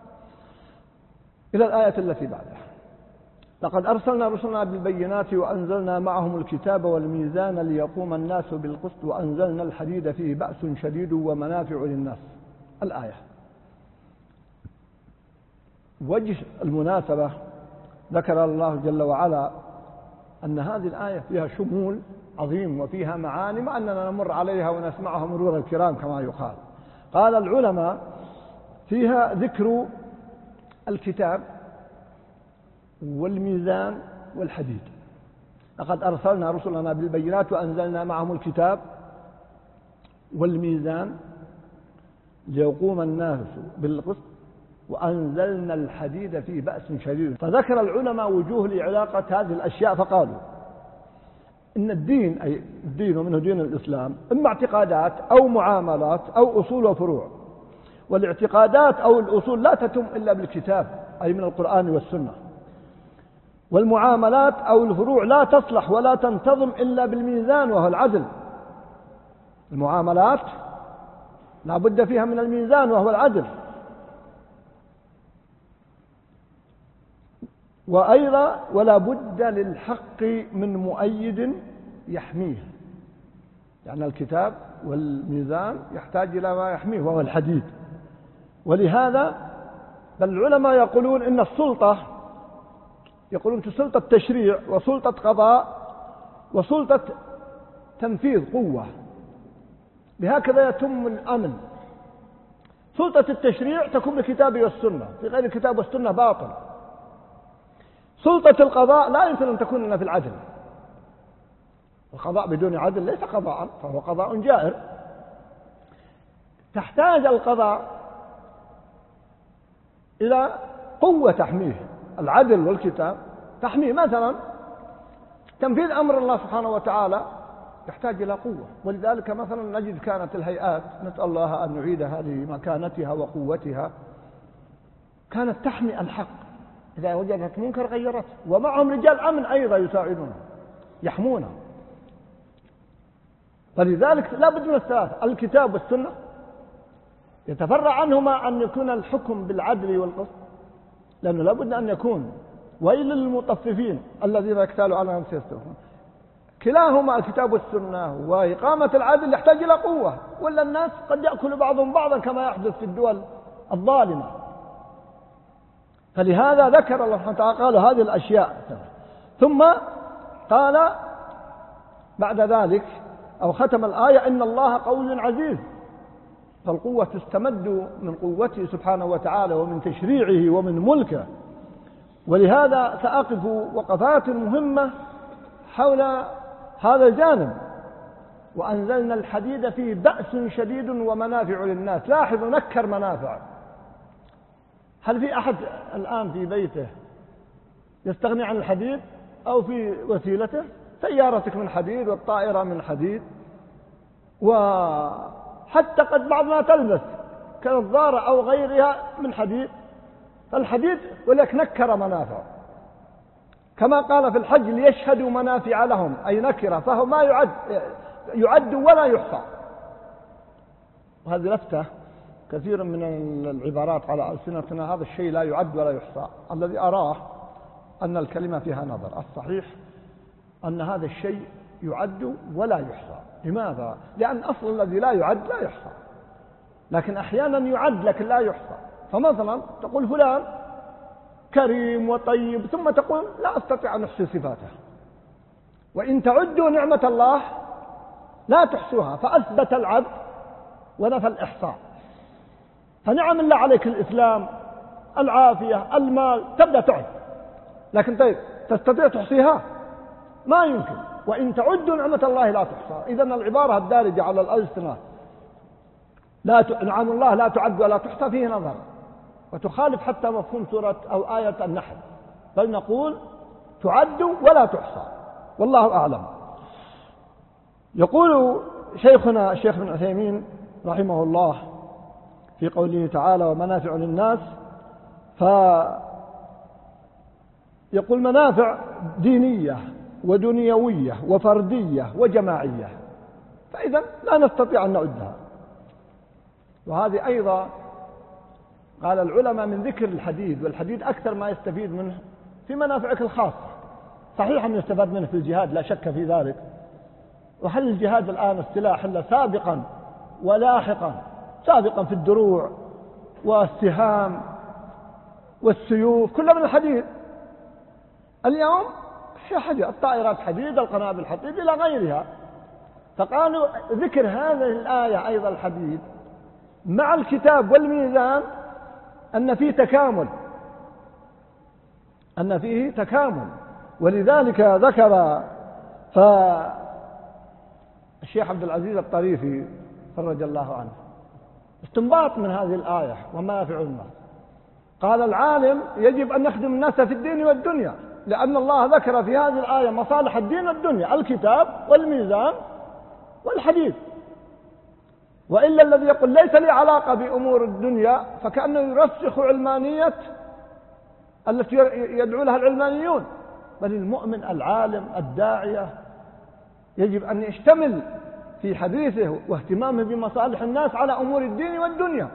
Speaker 1: إلى الآية التي بعدها: لقد أرسلنا رسلنا بالبينات وأنزلنا معهم الكتاب والميزان ليقوم الناس بالقسط وأنزلنا الحديد فيه بأس شديد ومنافع للناس. الآية. وجه المناسبة ذكر الله جل وعلا أن هذه الآية فيها شمول عظيم وفيها معاني، مع أننا نمر عليها ونسمعها مرور الكرام كما يقال. قال العلماء: فيها ذكر الكتاب والميزان والحديد. لقد أرسلنا رسلنا بالبينات وأنزلنا معهم الكتاب والميزان ليقوم الناس بالقسط وأنزلنا الحديد فيه بأس شديد. فذكر العلماء وجوه لعلاقة هذه الأشياء فقالوا إن الدين، أي الدين ومنه دين الإسلام، إما اعتقادات أو معاملات أو أصول وفروع. والاعتقادات أو الأصول لا تتم إلا بالكتاب أي من القرآن والسنة، والمعاملات أو الفروع لا تصلح ولا تنتظم إلا بالميزان وهو العدل. المعاملات لا بد فيها من الميزان وهو العدل، وأيضا ولا بد للحق من مؤيد يحميه، يعني الكتاب والميزان يحتاج إلى ما يحميه وهو الحديد. ولهذا بل العلماء يقولون إن السلطة، يقولون سلطة تشريع وسلطة قضاء وسلطة تنفيذ قوة، بهكذا يتم الأمن. سلطة التشريع تكون بالكتاب والسنة، في غير الكتاب والسنة باطل. سلطة القضاء لا يمكن أن تكون إلا في العدل، القضاء بدون عدل ليس قضاء، فهو قضاء جائر. تحتاج القضاء إلى قوة تحميه، العدل والكتاب تحميه. مثلا تنفيذ أمر الله سبحانه وتعالى يحتاج إلى قوة، ولذلك مثلا نجد كانت الهيئات، نسأل الله أن نعيد هذه مكانتها وقوتها، كانت تحمي الحق، إذا وجدت منكر غيرته، ومعهم رجال أمن أيضا يساعدونه يحمونه. فلذلك لا بد من الثلاثة، الكتاب والسنة، يتفرع عنهما أن يكون الحكم بالعدل والقسط، لأنه لا بد أن يكون. ويل للمطففين الذين يكتالوا على أنفسهم يستوفون. كلاهما الكتاب والسنة وإقامة العدل يحتاج إلى قوة، ولا الناس قد يأكل بعضهم بعضا كما يحدث في الدول الظالمة. فلهذا ذكر الله سبحانه وتعالى قال هذه الأشياء، ثم قال بعد ذلك أو ختم الآية إن الله قوي عزيز. فالقوة تستمد من قوته سبحانه وتعالى ومن تشريعه ومن ملكه. ولهذا سأقف وقفات مهمة حول هذا الجانب. وأنزلنا الحديد فيه بأس شديد ومنافع للناس. لاحظوا نكر منافع. هل في أحد الآن في بيته يستغني عن الحديد أو في وسيلته؟ سيارتك من حديد والطائرة من حديد، وحتى قد بعضنا تلبس كنظارة أو غيرها من حديد. فالحديد ولك نكر منافع، كما قال في الحج ليشهدوا منافع لهم، أي نكرة، فهو ما يعد يعد ولا يحصى. وهذه لفتة كثير من العبارات على ألسنتنا، هذا الشيء لا يعد ولا يحصى. الذي أراه أن الكلمة فيها نظر، الصحيح أن هذا الشيء يعد ولا يحصى. لماذا؟ لأن أصل الذي لا يعد لا يحصى، لكن أحيانا يعد لكن لا يحصى. فمثلا تقول فلان كريم وطيب، ثم تقول لا أستطيع أن أحصي صفاته. وإن تعدوا نعمة الله لا تحصوها، فأثبت العد ونفى الإحصاء. فنعم الله عليك الإسلام، العافية، المال، تبدأ تعد، لكن طيب تستطيع تحصيها؟ ما يمكن. وإن تعدوا نعمة الله لا تحصى. إذن العبارة الدارجة على الألسنة لا ت... نعم الله لا تعد ولا تحصى فيه نظر، وتخالف حتى مفهوم سورة أو آية النحل، بل نقول تعد ولا تحصى، والله أعلم. يقول شيخنا الشيخ ابن عثيمين رحمه الله في قوله تعالى ومنافع للناس، فيقول منافع دينية ودنيوية وفردية وجماعية، فإذا لا نستطيع أن نعدها. وهذه أيضا قال العلماء من ذكر الحديد، والحديد أكثر ما يستفيد منه في منافعك الخاصة. صحيح أن يستفاد منه في الجهاد لا شك في ذلك، وهل الجهاد الآن السلاح إلا سابقا ولاحقا، سابقا في الدروع والسهام والسيوف كلها من الحديد. اليوم في حديد، الطائرات حديد، القنابل حديد إلى غيرها. فقالوا ذكر هذه الآية أيضا الحديد مع الكتاب والميزان أن فيه تكامل، أن فيه تكامل. ولذلك ذكر فالشيخ عبد العزيز الطريفي فرج الله عنه استنباط من هذه الآية وما يفعل الناس، قال العالم يجب أن يخدم الناس في الدين والدنيا، لأن الله ذكر في هذه الآية مصالح الدين والدنيا، الكتاب والميزان والحديث. وإلا الذي يقول ليس لي علاقة بأمور الدنيا فكأنه يرسخ علمانية التي يدعو لها العلمانيون. بل المؤمن العالم الداعية يجب أن يشتمل في حديثه واهتمامه بمصالح الناس على أمور الدين والدنيا.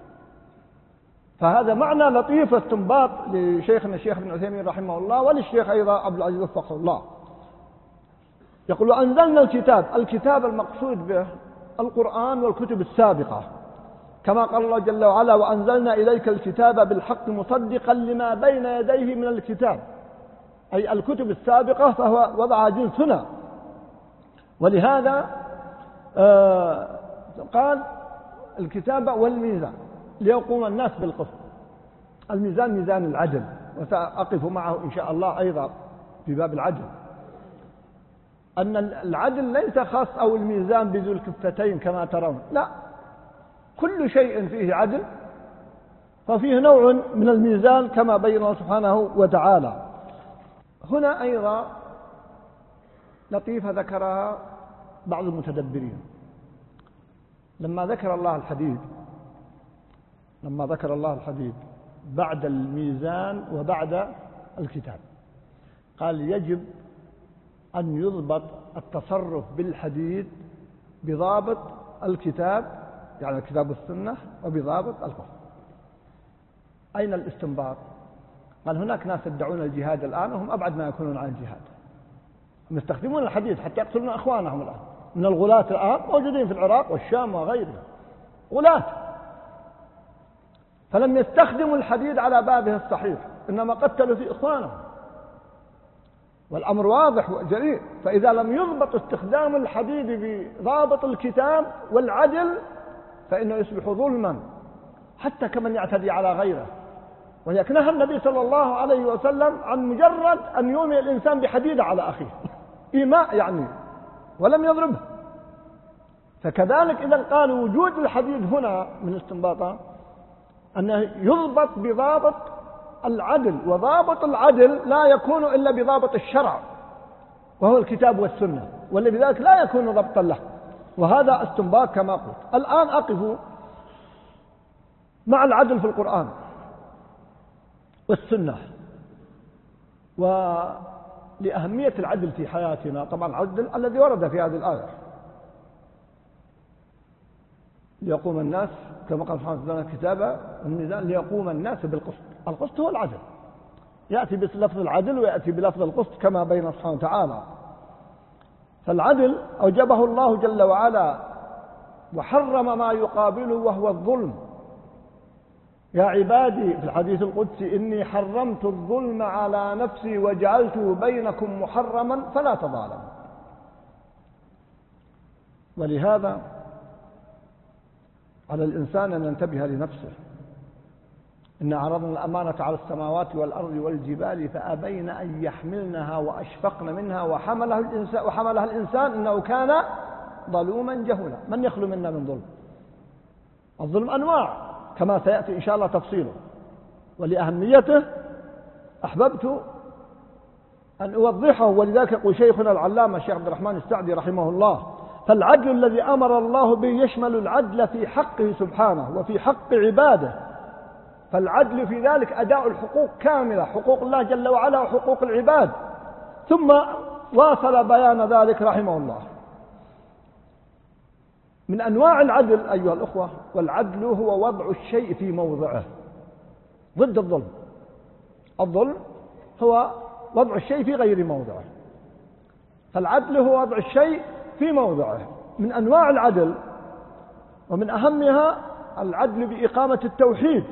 Speaker 1: فهذا معنى لطيف استنباط لشيخنا الشيخ ابن عثيمين رحمه الله وللشيخ أيضا عبد العزيز وفقه الله. يقول أنزلنا الكتاب، الكتاب المقصود به القرآن والكتب السابقة، كما قال الله جل وعلا وأنزلنا إليك الكتاب بالحق مصدقا لما بين يديه من الكتاب، أي الكتب السابقة فهو وضع جنسنا. ولهذا آه قال الكتاب والميزان ليقوم الناس بالقسط. الميزان ميزان العدل، وسأقف معه إن شاء الله أيضا في باب العدل، أن العدل ليس خاص أو الميزان بذو الكفتين كما ترون، لا، كل شيء فيه عدل ففيه نوع من الميزان كما بين الله سبحانه وتعالى. هنا أيضا لطيفة ذكرها بعض المتدبرين لما ذكر الله الحديد لما ذكر الله الحديد بعد الميزان وبعد الكتاب، قال يجب أن يضبط التصرف بالحديد بضابط الكتاب، يعني الكتاب والسنة، وبضابط القرآن. أين الاستنباط؟ قال هناك ناس يدعون الجهاد الآن وهم أبعد ما يكونون عن الجهاد، هم يستخدمون الحديد حتى يقتلون أخوانهم الآن من الغلاة الآن موجودين في العراق والشام وغيرها، غلاة، فلم يستخدموا الحديد على بابه الصحيح، إنما قتلوا في إخوانهم، والأمر واضح وجليل. فإذا لم يضبط استخدام الحديد بضابط الكتاب والعدل فإنه يصبح ظلما حتى كمن يعتدي على غيره. ولكنها النبي صلى الله عليه وسلم عن مجرد أن يومي الإنسان بحديدة على أخيه إيماء يعني، ولم يضربه. فكذلك إذا قالوا وجود الحديد هنا من استنباطه أنه يضبط بضابط العدل، وضابط العدل لا يكون إلا بضابط الشرع وهو الكتاب والسنة، ولذلك لا يكون ضبطا له. وهذا استنباط كما قلت. الآن أقف مع العدل في القرآن والسنة ولأهمية العدل في حياتنا. طبعا العدل الذي ورد في هذه الآية ليقوم الناس كما قال سبحانه وتعالى كتابا والميزان ليقوم الناس بالقسط. القسط هو العدل، يأتي بلفظ العدل ويأتي بلفظ القسط كما بين سبحانه وتعالى. فالعدل أوجبه الله جل وعلا وحرم ما يقابله وهو الظلم. يا عبادي في الحديث القدسي إني حرمت الظلم على نفسي وجعلته بينكم محرما فلا تظالموا. ولهذا على الإنسان أن ينتبه لنفسه. إن عرضنا الأمانة على السماوات والأرض والجبال فأبين أن يحملنها وأشفقن منها وحملها الإنسان, وحملها الإنسان إنه كان ظلوما جهولا. من يخلو منا من ظلم؟ الظلم أنواع كما سيأتي إن شاء الله تفصيله، ولأهميته أحببت أن أوضحه. ولذلك يقول شيخنا العلامة الشيخ عبد الرحمن السعدي رحمه الله فالعدل الذي أمر الله به يشمل العدل في حقه سبحانه وفي حق عباده. فالعدل في ذلك أداء الحقوق كاملة، حقوق الله جل وعلا وحقوق العباد. ثم واصل بيان ذلك رحمه الله. من أنواع العدل أيها الأخوة، والعدل هو وضع الشيء في موضعه ضد الظلم. الظلم هو وضع الشيء في غير موضعه، فالعدل هو وضع الشيء في موضعه. من أنواع العدل ومن أهمها العدل بإقامة التوحيد.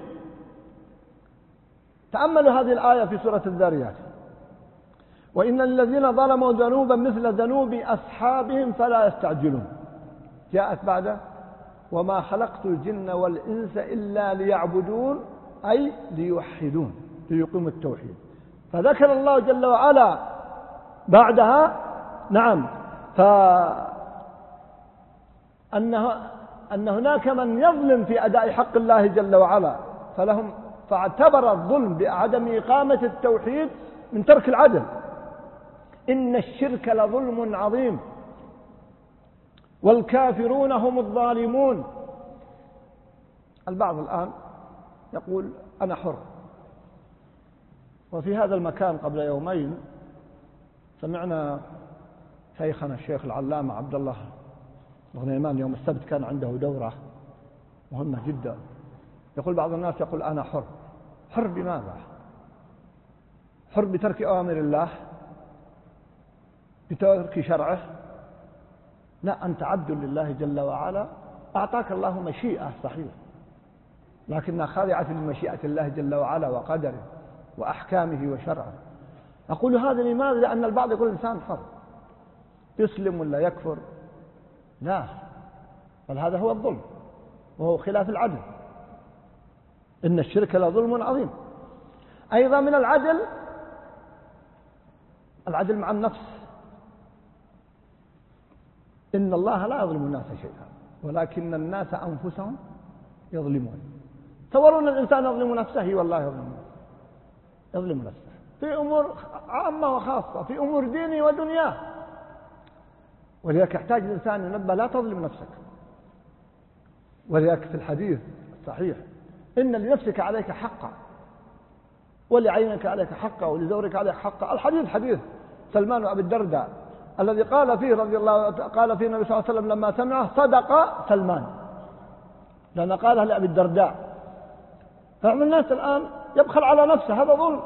Speaker 1: تأملوا هذه الآية في سورة الذاريات: وإن الذين ظلموا ذنوبا مثل ذنوب أصحابهم فلا يستعجلون. جاءت بعد وما خلقت الجن والإنس إلا ليعبدون، أي ليوحدون ليقيموا التوحيد. فذكر الله جل وعلا بعدها نعم. فأن أن هناك من يظلم في أداء حق الله جل وعلا، فلهم فاعتبر الظلم بعدم إقامة التوحيد من ترك العدل. إن الشرك لظلم عظيم والكافرون هم الظالمون. البعض الآن يقول أنا حر. وفي هذا المكان قبل يومين سمعنا شيخنا الشيخ العلامة عبد الله الغنيمان يوم السبت كان عنده دورة مهمة جدا. يقول بعض الناس يقول أنا حر. حر بماذا؟ حر بترك أوامر الله، بترك شرعه؟ لا، أنت عبد لله جل وعلا، أعطاك الله مشيئة صحيح، لكنها خاضعة لمشيئة الله جل وعلا وقدره وأحكامه وشرعه. أقول هذا لماذا؟ لأن البعض يقول الإنسان حر، يسلم ولا يكفر. لا، بل هذا هو الظلم وهو خلاف العدل. إن الشرك لظلم عظيم. أيضا من العدل العدل مع النفس. إن الله لا يظلم الناس شيئا ولكن الناس أنفسهم يظلمون. تورون الإنسان يظلم نفسه، والله يظلم يظلم نفسه في أمور عامة وخاصة، في أمور دينه ودنياه. ولذلك يحتاج الإنسان ينبه لا تظلم نفسك. ولذلك في الحديث الصحيح إن لنفسك عليك حقا ولعينك عليك حقا ولزورك عليك حقا. الحديث حديث سلمان وأبي الدرداء الذي قال فيه رضي الله قال فيه النبي صلى الله عليه وسلم لما سمعه صدق سلمان، لأن قالها لأبي الدرداء. فعم الناس الآن يبخل على نفسه، هذا ظلم.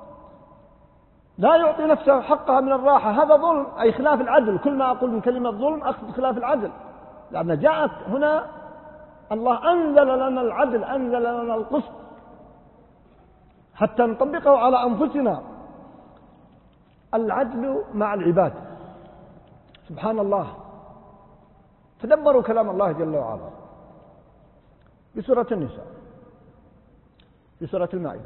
Speaker 1: لا يعطي نفسه حقها من الراحة، هذا ظلم، أي خلاف العدل. كل ما أقول من كلمة ظلم أقصد خلاف العدل، لأن جاءت هنا الله أنزل لنا العدل، أنزل لنا القسط حتى نطبقه على أنفسنا. العدل مع العباد. سبحان الله، تدبروا كلام الله جل وعلا في سورة النساء، في سورة المائدة،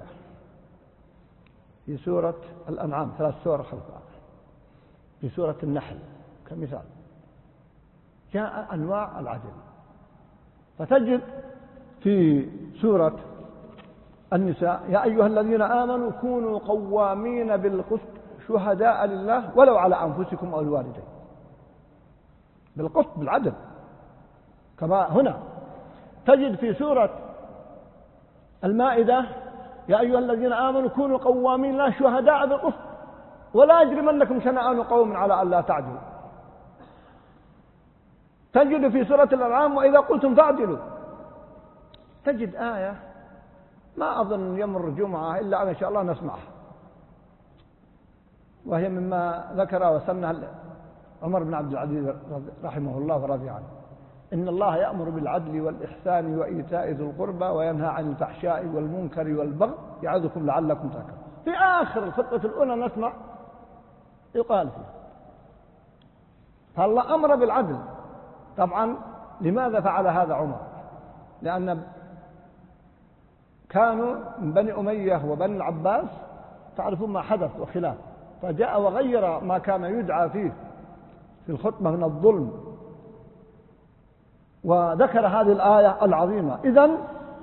Speaker 1: في سورة الأنعام، ثلاث سور خلفها، في سورة النحل كمثال. جاء أنواع العدل. فتجد في سورة النساء يا أيها الذين آمنوا كونوا قوامين بالقسط شهداء لله ولو على أنفسكم أو الوالدين، بالقسط بالعدل. كما هنا تجد في سورة المائدة يا أيها الذين آمنوا كونوا قوامين لا شهداء بالقسط ولا يجرمنكم شنآن قوم على ألا تعدلوا. تجد في سورة الأنعام وإذا قلتم فاعدلوا. تجد آية ما أظن يمر جمعة إلا أن إن شاء الله نسمعها، وهي مما ذكر وسنها عمر بن عبد العزيز رحمه الله ورضي عنه. إن الله يأمر بالعدل والإحسان وإيتاء ذي القربى وينهى عن الفحشاء والمنكر والبغي يعظكم لعلكم تذكرون. في آخر الخطبة الأولى نسمع يقال فيه فالله أمر بالعدل. طبعا لماذا فعل هذا عمر؟ لأن كانوا من بني أمية وبني العباس تعرفون ما حدث وخلاف، فجاء وغير ما كان يدعى فيه في الخطبة من الظلم، وذكر هذه الآية العظيمة. إذن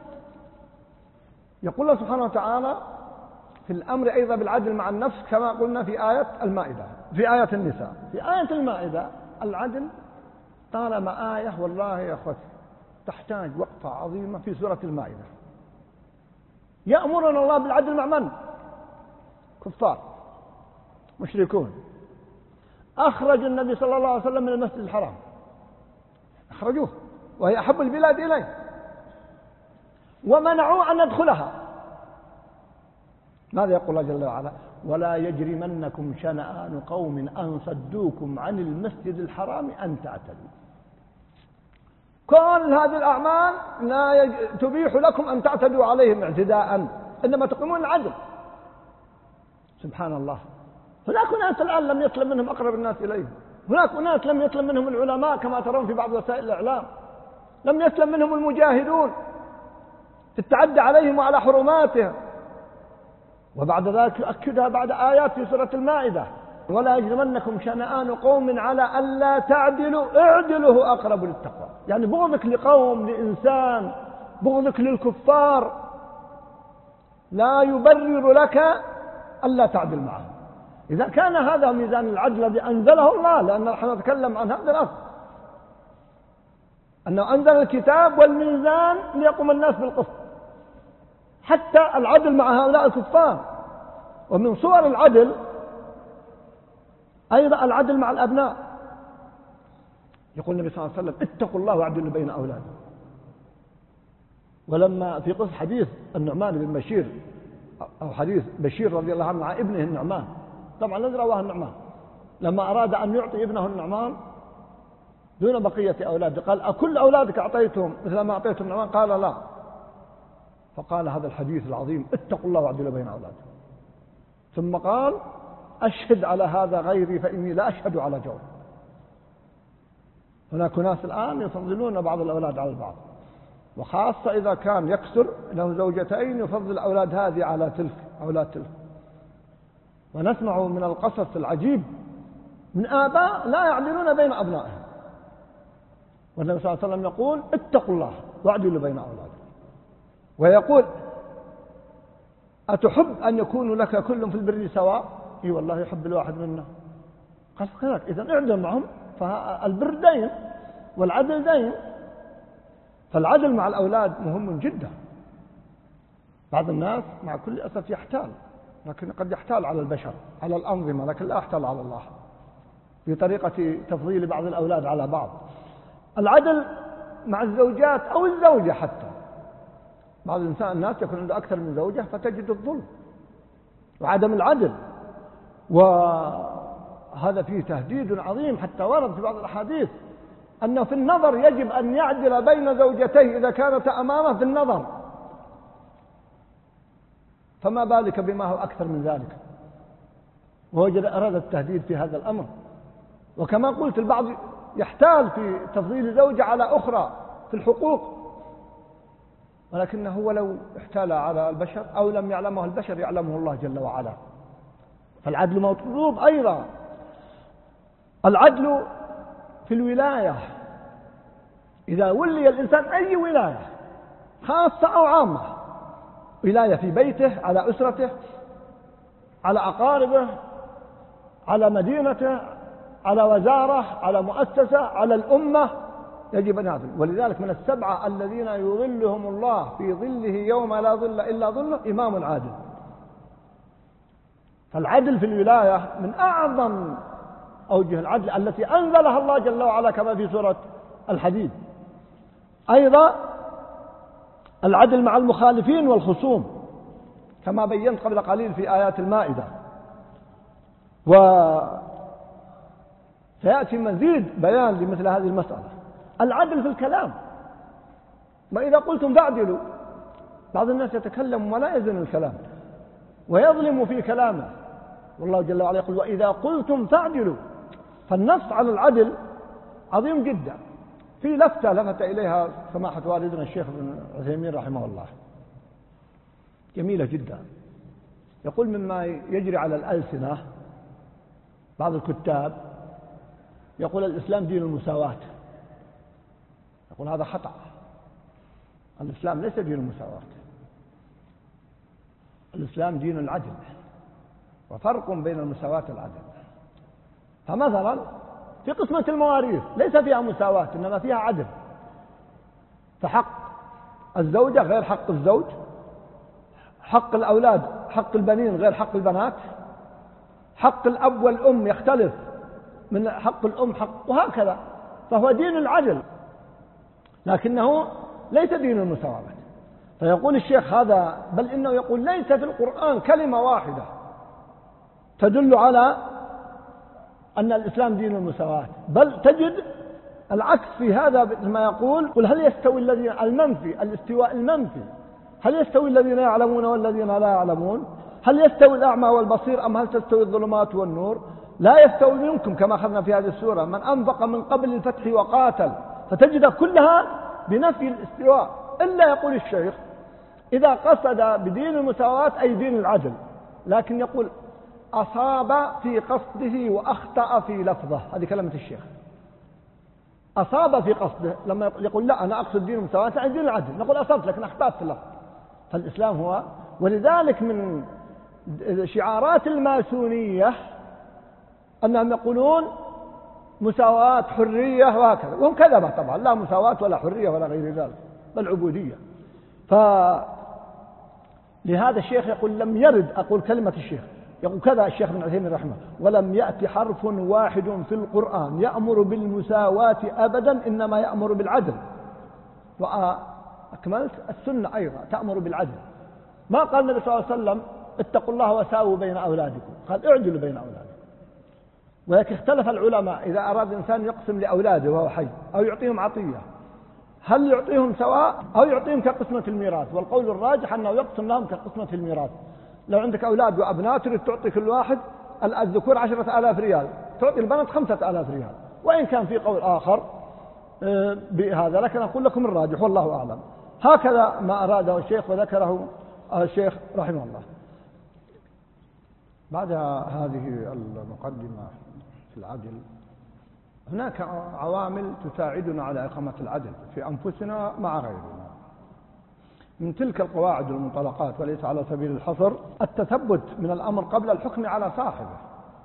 Speaker 1: يقول الله سبحانه وتعالى في الأمر أيضا بالعدل مع النفس كما قلنا في آية المائدة، في آية النساء. في آية المائدة العدل طالما آية والله يا أخوتي تحتاج وقفة عظيمة في سورة المائدة. يأمرنا الله بالعدل مع من؟ كفار مشركون. أخرج النبي صلى الله عليه وسلم من المسجد الحرام، أخرجوه وهي أحب البلاد إليه، ومنعوا أن ندخلها. ماذا يقول الله جل وعلا؟ ولا يجرمنكم شنآن قوم أن صدوكم عن المسجد الحرام أن تعتدوا. كل هذه الأعمال لا يج... تبيح لكم أن تعتدوا عليهم اعتداء، إنما تقيمون العدل. سبحان الله. هناك ناس الآن لم يسلم منهم أقرب الناس إليه، هناك ناس لم يسلم منهم العلماء كما ترون في بعض وسائل الإعلام، لم يسلم منهم المجاهدون في التعدي عليهم وعلى حرماتهم. وبعد ذلك أكدها بعد آيات في سورة المائدة ولا يجرمنكم شنآن قوم على ألا تعدلوا اعدلوا أقرب للتقوى. يعني بغضك لقوم لإنسان، بغضك للكفار لا يبرر لك ألا تعدل معهم. إذا كان هذا ميزان العدل الذي أنزله الله، لأن نحن نتكلم عن هذا الأصل أنه أنزل الكتاب والميزان ليقوم الناس بالقسط، حتى العدل مع هؤلاء الكفار. ومن صور العدل أيضا العدل مع الأبناء. يقول النبي صلى الله عليه وسلم اتقوا الله واعدلوا بين أولادكم. ولما في قصة حديث النعمان بن بشير أو حديث بشير رضي الله عنه مع ابنه النعمان، طبعا الذي رواه النعمان، لما أراد أن يعطي ابنه النعمان دون بقية أولاده قال أكل أولادك أعطيتهم مثل ما أعطيت النعمان؟ قال لا. فقال هذا الحديث العظيم اتقوا الله واعدلوا بين أولادكم، ثم قال أشهد على هذا غيري فإني لا أشهد على جور. هناك ناس الآن يفضلون بعض الأولاد على البعض، وخاصة إذا كان يكسر له زوجتين يفضل أولاد هذه على تلك أولاد تلك. ونسمع من القصص العجيب من آباء لا يعدلون بين أبنائهم، والنبي صلى الله عليه وسلم يقول اتقوا الله واعدلوا بين أولادكم، ويقول أتحب أن يكون لك كل في البر سواء؟ إي والله يحب الواحد منا. قال كذلك إذن اعدل معهم، فالبر دين والعدل دين. فالعدل مع الأولاد مهم جدا. بعض الناس مع كل أسف يحتال، لكن قد يحتال على البشر على الأنظمة، لكن لا يحتال على الله في طريقة تفضيل بعض الأولاد على بعض. العدل مع الزوجات أو الزوجة حتى. بعض الإنسان الناس يكون عنده أكثر من زوجة فتجد الظلم وعدم العدل، وهذا فيه تهديد عظيم. حتى ورد في بعض الأحاديث أنه في النظر يجب أن يعدل بين زوجتيه إذا كانت أمامه في النظر، فما بالك بما هو أكثر من ذلك. ووجد أراد التهديد في هذا الأمر. وكما قلت البعض يحتال في تفضيل زوجة على أخرى في الحقوق، ولكنه ولو احتال على البشر أو لم يعلمه البشر يعلمه الله جل وعلا. فالعدل مطلوب أيضا. العدل في الولاية، إذا ولي الإنسان أي ولاية خاصة أو عامة، ولاية في بيته على أسرته على أقاربه على مدينته على وزارة على مؤسسة على الأمة، يجب أن يعدل. ولذلك من السبعة الذين يظلهم الله في ظله يوم لا ظل إلا ظله إمام عادل. فالعدل في الولاية من أعظم أوجه العدل التي أنزلها الله جل وعلا كما في سورة الحديد. أيضا العدل مع المخالفين والخصوم كما بينت قبل قليل في آيات المائدة، وسيأتي مزيد بيان لمثل هذه المسألة. العدل في الكلام، وإذا قلتم فاعدلوا، بعض الناس يتكلم ولا يزن الكلام ويظلم في كلامه، والله جل وعلا يقول وإذا قلتم فاعدلوا. فالنص على العدل عظيم جدا. في لفتة لفت إليها سماحة والدنا الشيخ ابن عثيمين رحمه الله جميلة جدا. يقول مما يجري على الألسنة بعض الكتاب يقول الإسلام دين المساواة. يقول هذا خطأ. الإسلام ليس دين المساواة، الإسلام دين العدل، وفرق بين المساواة والعدل. فمثلا في قسمة المواريث ليس فيها مساواة إنما فيها عدل. فحق الزوجة غير حق الزوج، حق الأولاد حق البنين غير حق البنات، حق الأب والأم يختلف من حق الأم حق، وهكذا. فهو دين العدل لكنه ليس دين المساواة. فيقول الشيخ هذا، بل إنه يقول ليس في القرآن كلمة واحدة تدل على أن الإسلام دين المساواة، بل تجد العكس في هذا لما يقول قل هل يستوي الذين المنفي الاستواء المنفي هل يستوي الذين يعلمون والذين لا يعلمون؟ هل يستوي الأعمى والبصير أم هل تستوي الظلمات والنور؟ لا يستوي منكم كما أخذنا في هذه السورة من أنفق من قبل الفتح وقاتل. فتجد كلها بنفي الاستواء، إلا يقول الشيخ إذا قصد بدين المساواة أي دين العدل، لكن يقول أصاب في قصده وأخطأ في لفظه. هذه كلمة الشيخ. أصاب في قصده، لما يقول لا أنا أقصد دين المساواة يعني دين العدل، نقول أصبت لكن أخطأت في اللفظ. فالإسلام هو، ولذلك من شعارات الماسونية أنهم يقولون مساواة حرية وهكذا، وهم كذبة طبعا، لا مساواة ولا حرية ولا غير ذلك، بل عبودية. فلهذا الشيخ يقول لم يرد، أقول كلمة الشيخ يقول كذا الشيخ ابن عثيمين رحمه، ولم يأتي حرف واحد في القرآن يأمر بالمساواة أبدا، إنما يأمر بالعدل. وأكملت السنة أيضا تأمر بالعدل. ما قال النبي صلى الله عليه وسلم اتقوا الله وساووا بين أولادكم، قال اعدلوا بين أولادكم. ولكن اختلف العلماء إذا أراد الإنسان يقسم لأولاده وهو حي أو يعطيهم عطية، هل يعطيهم سواء أو يعطيهم كقسمة الميراث؟ والقول الراجح أنه يقسم لهم كقسمة الميراث. لو عندك أولاد وأبناء تريد تعطي كل واحد الذكور عشرة آلاف ريال، تعطي البنات خمسة آلاف ريال، وإن كان في قول آخر بهذا، لكن أقول لكم الراجح والله أعلم. هكذا ما أراده الشيخ وذكره الشيخ رحمه الله. بعد هذه المقدمة في العدل، هناك عوامل تساعدنا على إقامة العدل في أنفسنا مع غيرنا. من تلك القواعد والمنطلقات وليس على سبيل الحصر التثبت من الأمر قبل الحكم على صاحبه.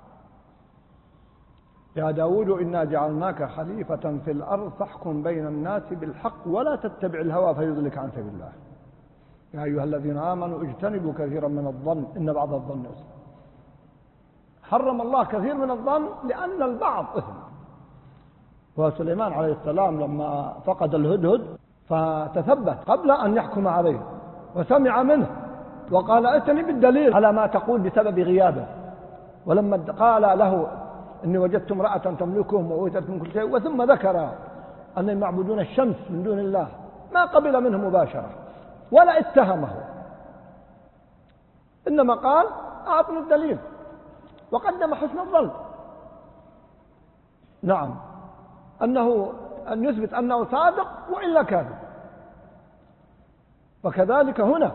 Speaker 1: يا داود إنا جعلناك خليفة في الأرض فاحكم بين الناس بالحق ولا تتبع الهوى فيضلك عن سبيل الله. يا أيها الذين آمنوا اجتنبوا كثيرا من الظن إن بعض الظن إثم. حرم الله كثير من الظن لأن البعض إثم. وسليمان عليه السلام لما فقد الهدهد فتثبت قبل أن يحكم عليه وسمع منه وقال ائتني بالدليل على ما تقول بسبب غيابه. ولما قال له إني وجدت امرأة تملكهم وأوتت من كل شيء، وثم ذكر أنهم يعبدون الشمس من دون الله، ما قبل منه مباشرة ولا اتهمه، إنما قال أعطني الدليل، وقدم حسن الظن. نعم، أنه أن يثبت أنه صادق وإلا كاذب. وكذلك هنا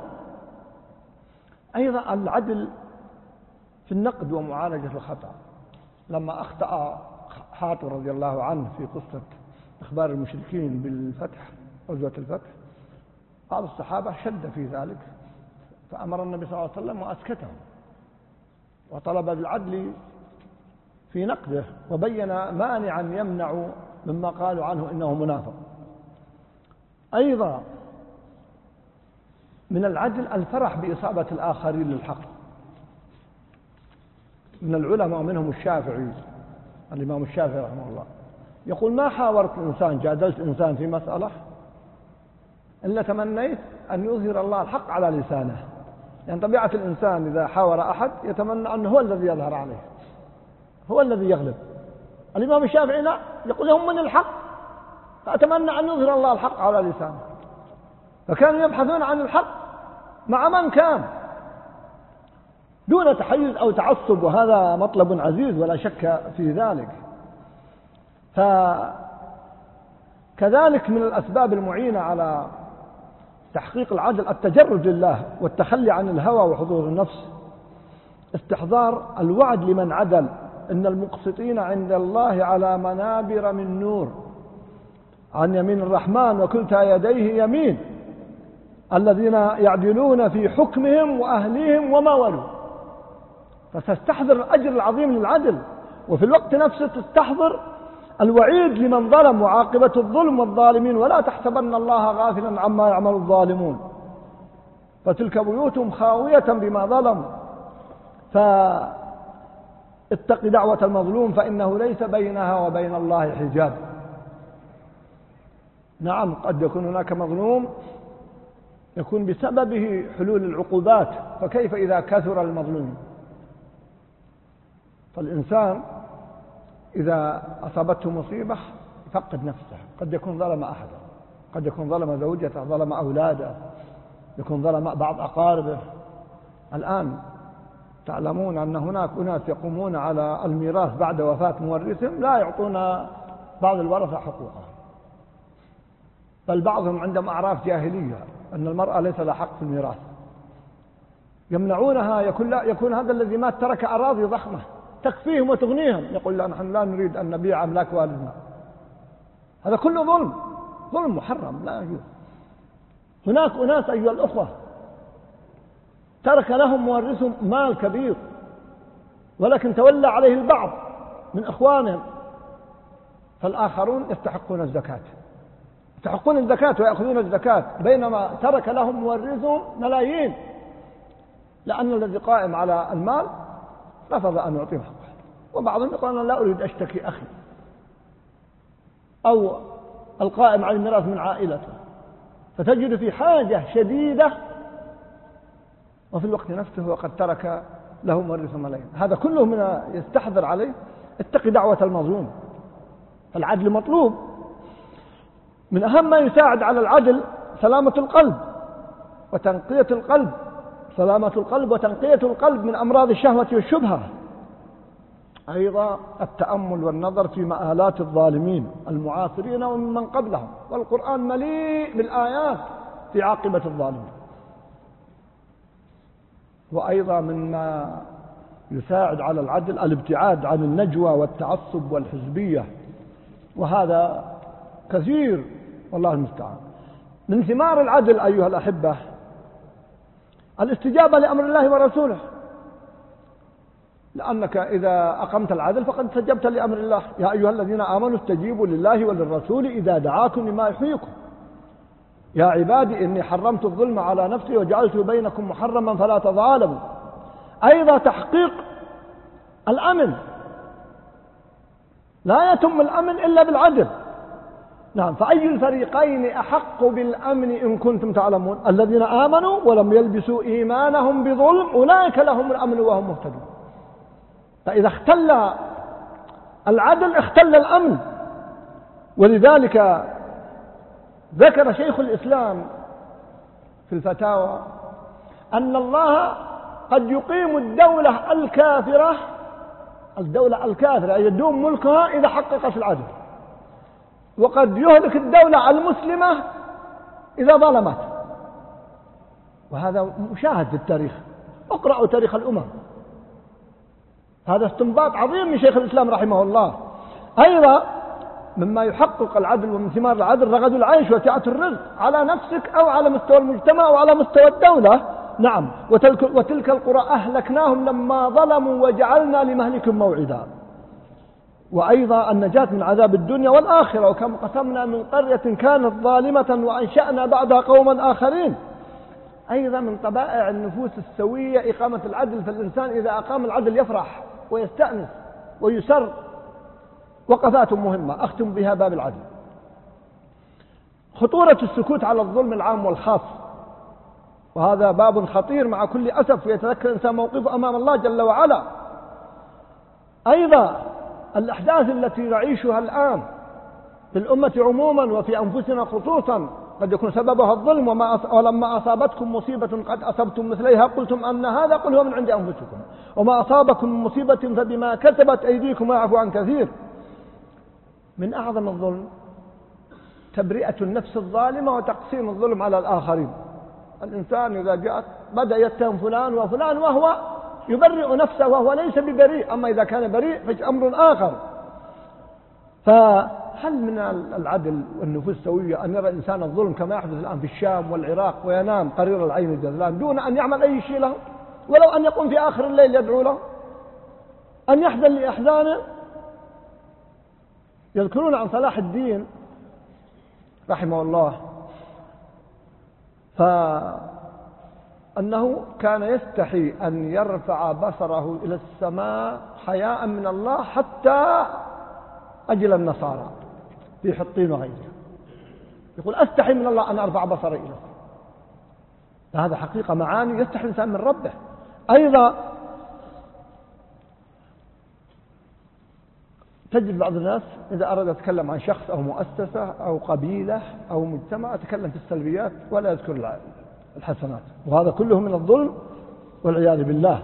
Speaker 1: أيضا العدل في النقد ومعالجة الخطأ. لما أخطأ حاطب رضي الله عنه في قصة إخبار المشركين بالفتح، غزوة الفتح، بعض الصحابة شد في ذلك فأمر النبي صلى الله عليه وسلم وأسكته، وطلب بالعدل في نقده، وبين مانعا يمنع مما قالوا عنه إنه منافق. أيضا من العدل الفرح بإصابة الآخرين للحق. من العلماء منهم الشافعي، الإمام الشافعي رحمه الله، يقول ما حاورت إنسان، جادلت إنسان في مسألة إلا تمنيت أن يظهر الله الحق على لسانه. يعني طبيعة الإنسان إذا حاور أحد يتمنى أنه هو الذي يظهر عليه، هو الذي يغلب. الإمام الشافعي لا، يقول هم من الحق، فأتمنى أن يظهر الله الحق على لسانه. فكانوا يبحثون عن الحق مع من كان دون تحيز أو تعصب، وهذا مطلب عزيز ولا شك في ذلك. فكذلك من الأسباب المعينة على تحقيق العدل التجرد لله والتخلي عن الهوى وحضور النفس. استحضار الوعد لمن عدل، إن المقسطين عند الله على منابر من نور عن يمين الرحمن وكلتا يديه يمين، الذين يعدلون في حكمهم وأهليهم وما ولوا. فتستحضر الأجر العظيم للعدل، وفي الوقت نفسه تستحضر الوعيد لمن ظلم وعاقبة الظلم والظالمين، ولا تحسبن الله غافلا عما يعمل الظالمون، فتلك بيوتهم خاوية بما ظلموا. فاتق دعوة المظلوم فإنه ليس بينها وبين الله حجاب. نعم، قد يكون هناك مظلوم يكون بسببه حلول العقوبات، فكيف إذا كثر المظلوم؟ فالإنسان إذا أصابته مصيبة يفقد نفسه، قد يكون ظلم أحدا، قد يكون ظلم زوجته، ظلم أولاده، يكون ظلم بعض أقاربه. الآن تعلمون أن هناك أناس يقومون على الميراث بعد وفاة مورثهم لا يعطون بعض الورثة حقوقها، بل بعضهم عندهم أعراف جاهلية أن المرأة ليس لها حق في الميراث، يمنعونها، يكون, لا يكون هذا الذي مات ترك أراضي ضخمة تكفيهم وتغنيهم، يقول لا نحن لا نريد أن نبيع أملاك والدنا. هذا كله ظلم، ظلم محرم لا يجوز. هناك أناس أيها الأخوة ترك لهم مورثهم مال كبير، ولكن تولى عليه البعض من إخوانهم، فالآخرون يستحقون الزكاة، يستحقون الزكاة ويأخذون الزكاة، بينما ترك لهم مورثهم ملايين، لأن الذي قائم على المال رفض أن يعطيه حقه. وبعضهم يقول أنا لا أريد أشتكي أخي أو القائم على الميراث من عائلته، فتجد في حاجة شديدة وفي الوقت نفسه وقد ترك له مورث ملايين. هذا كله من يستحضر عليه اتقي دعوة المظلوم، فالعدل مطلوب. من أهم ما يساعد على العدل سلامة القلب وتنقية القلب، سلامة القلب وتنقية القلب من أمراض الشهوة والشبهة. أيضا التأمل والنظر في مآلات الظالمين المعاصرين ومن قبلهم، والقرآن مليء بالآيات في عاقبة الظالمين. وأيضا مما يساعد على العدل الابتعاد عن النجوى والتعصب والحزبية، وهذا كثير والله المستعان. من ثمار العدل أيها الأحبة الاستجابة لأمر الله ورسوله، لأنك إذا أقمت العدل فقد استجبت لأمر الله. يا أيها الذين آمنوا استجيبوا لله وللرسول إذا دعاكم لما يحييكم، يا عبادي إني حرمت الظلم على نفسي وجعلت بينكم محرما فلا تظالموا. أيضا تحقيق الأمن، لا يتم الأمن إلا بالعدل. نعم، فأي الفريقين أحق بالأمن إن كنتم تعلمون؟ الذين آمنوا ولم يلبسوا إيمانهم بظلم أولئك لهم الأمن وهم مهتدون. فإذا اختل العدل اختل الأمن. ولذلك ذكر شيخ الإسلام في الفتاوى أن الله قد يقيم الدولة الكافرة، الدولة الكافرة يدوم ملكها إذا حققت العدل، وقد يهلك الدولة المسلمة إذا ظلمت. وهذا مشاهد في التاريخ، اقرأوا تاريخ الأمم. هذا استنباط عظيم من شيخ الإسلام رحمه الله. أيضا مما يحقق العدل ومن ثمار العدل رغد العيش وسعة الرزق على نفسك أو على مستوى المجتمع أو على مستوى الدولة. نعم، وتلك, وتلك القرى أهلكناهم لما ظلموا وجعلنا لمهلكهم موعدا. وأيضا النجاة من عذاب الدنيا والآخرة، وكم قسمنا من قرية كانت ظالمة وأنشأنا بعدها قوما آخرين. أيضا من طبائع النفوس السوية إقامة العدل، فالإنسان إذا أقام العدل يفرح ويستأنس ويسر. وقفات مهمة أختم بها باب العدل. خطورة السكوت على الظلم العام والخاص، وهذا باب خطير مع كل أسف، ويتذكر الإنسان موقفه أمام الله جل وعلا. أيضا الأحداث التي نعيشها الآن في الأمة عموما وفي أنفسنا خصوصا قد يكون سببها الظلم. وما أص... ولما أصابتكم مصيبة قد أصبتم مثليها قلتم أن هذا، قل هو من عند أنفسكم، وما أصابكم من مصيبة فبما كسبت أيديكم ويعفو عن كثير. من أعظم الظلم تبرئة النفس الظالمة وتقسيم الظلم على الآخرين. الإنسان إذا جاء بدأ يتهم فلان وفلان وهو يبرئ نفسه وهو ليس ببريء، أما إذا كان بريء فأمر آخر. فهل من العدل والنفوس السوية أن يرى الإنسان الظلم كما يحدث الآن في الشام والعراق وينام قرير العين الجذلان دون أن يعمل أي شيء له، ولو أن يقوم في آخر الليل يدعو له، أن يحزن لإحزانه؟ يذكرون عن صلاح الدين رحمه الله فأنه كان يستحي أن يرفع بصره إلى السماء حياء من الله حتى أجل النصارى في حطين وغيره. يقول أستحي من الله أن أرفع بصري إلى السماء. هذا حقيقة معاني يستحي الإنسان من ربه. أيضا تجد بعض الناس إذا أراد يتكلم عن شخص أو مؤسسة أو قبيلة أو مجتمع يتكلم في السلبيات ولا يذكر الحسنات، وهذا كله من الظلم والعياذ بالله.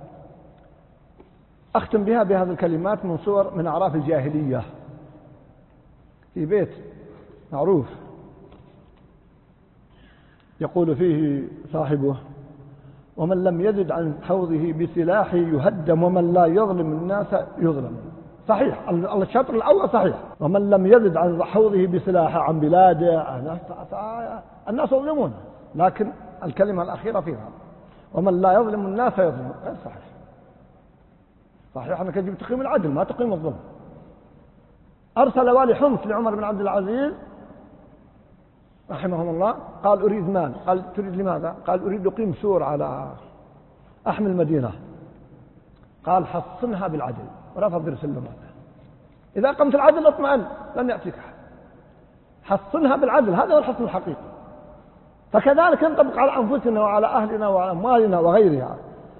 Speaker 1: أختم بها بهذه الكلمات من صور من أعراف الجاهلية. في بيت معروف يقول فيه صاحبه: ومن لم يزد عن حوضه بسلاحه يهدم ومن لا يظلم الناس يظلم. صحيح الشطر الأول صحيح، ومن لم يزد عن حوضه بسلاحه عن بلاده الناس يظلمون، لكن الكلمة الأخيرة فيها ومن لا يظلم الناس يظلم غير صحيح. صحيح أنك يجب تقيم العدل ما تقيم الظلم. أرسل والي حمص لعمر بن عبد العزيز رحمه الله، قال أريد مال. قال تريد لماذا؟ قال أريد أقيم سور على أحمي المدينة. قال حصنها بالعدل، ورفض يرسل له مال. إذا قمت العدل اطمئن لن يأتيك أحد. حصنها بالعدل، هذا هو الحصن الحقيقي. فكذلك ينطبق على أنفسنا وعلى أهلنا وعلى أموالنا وغيرها.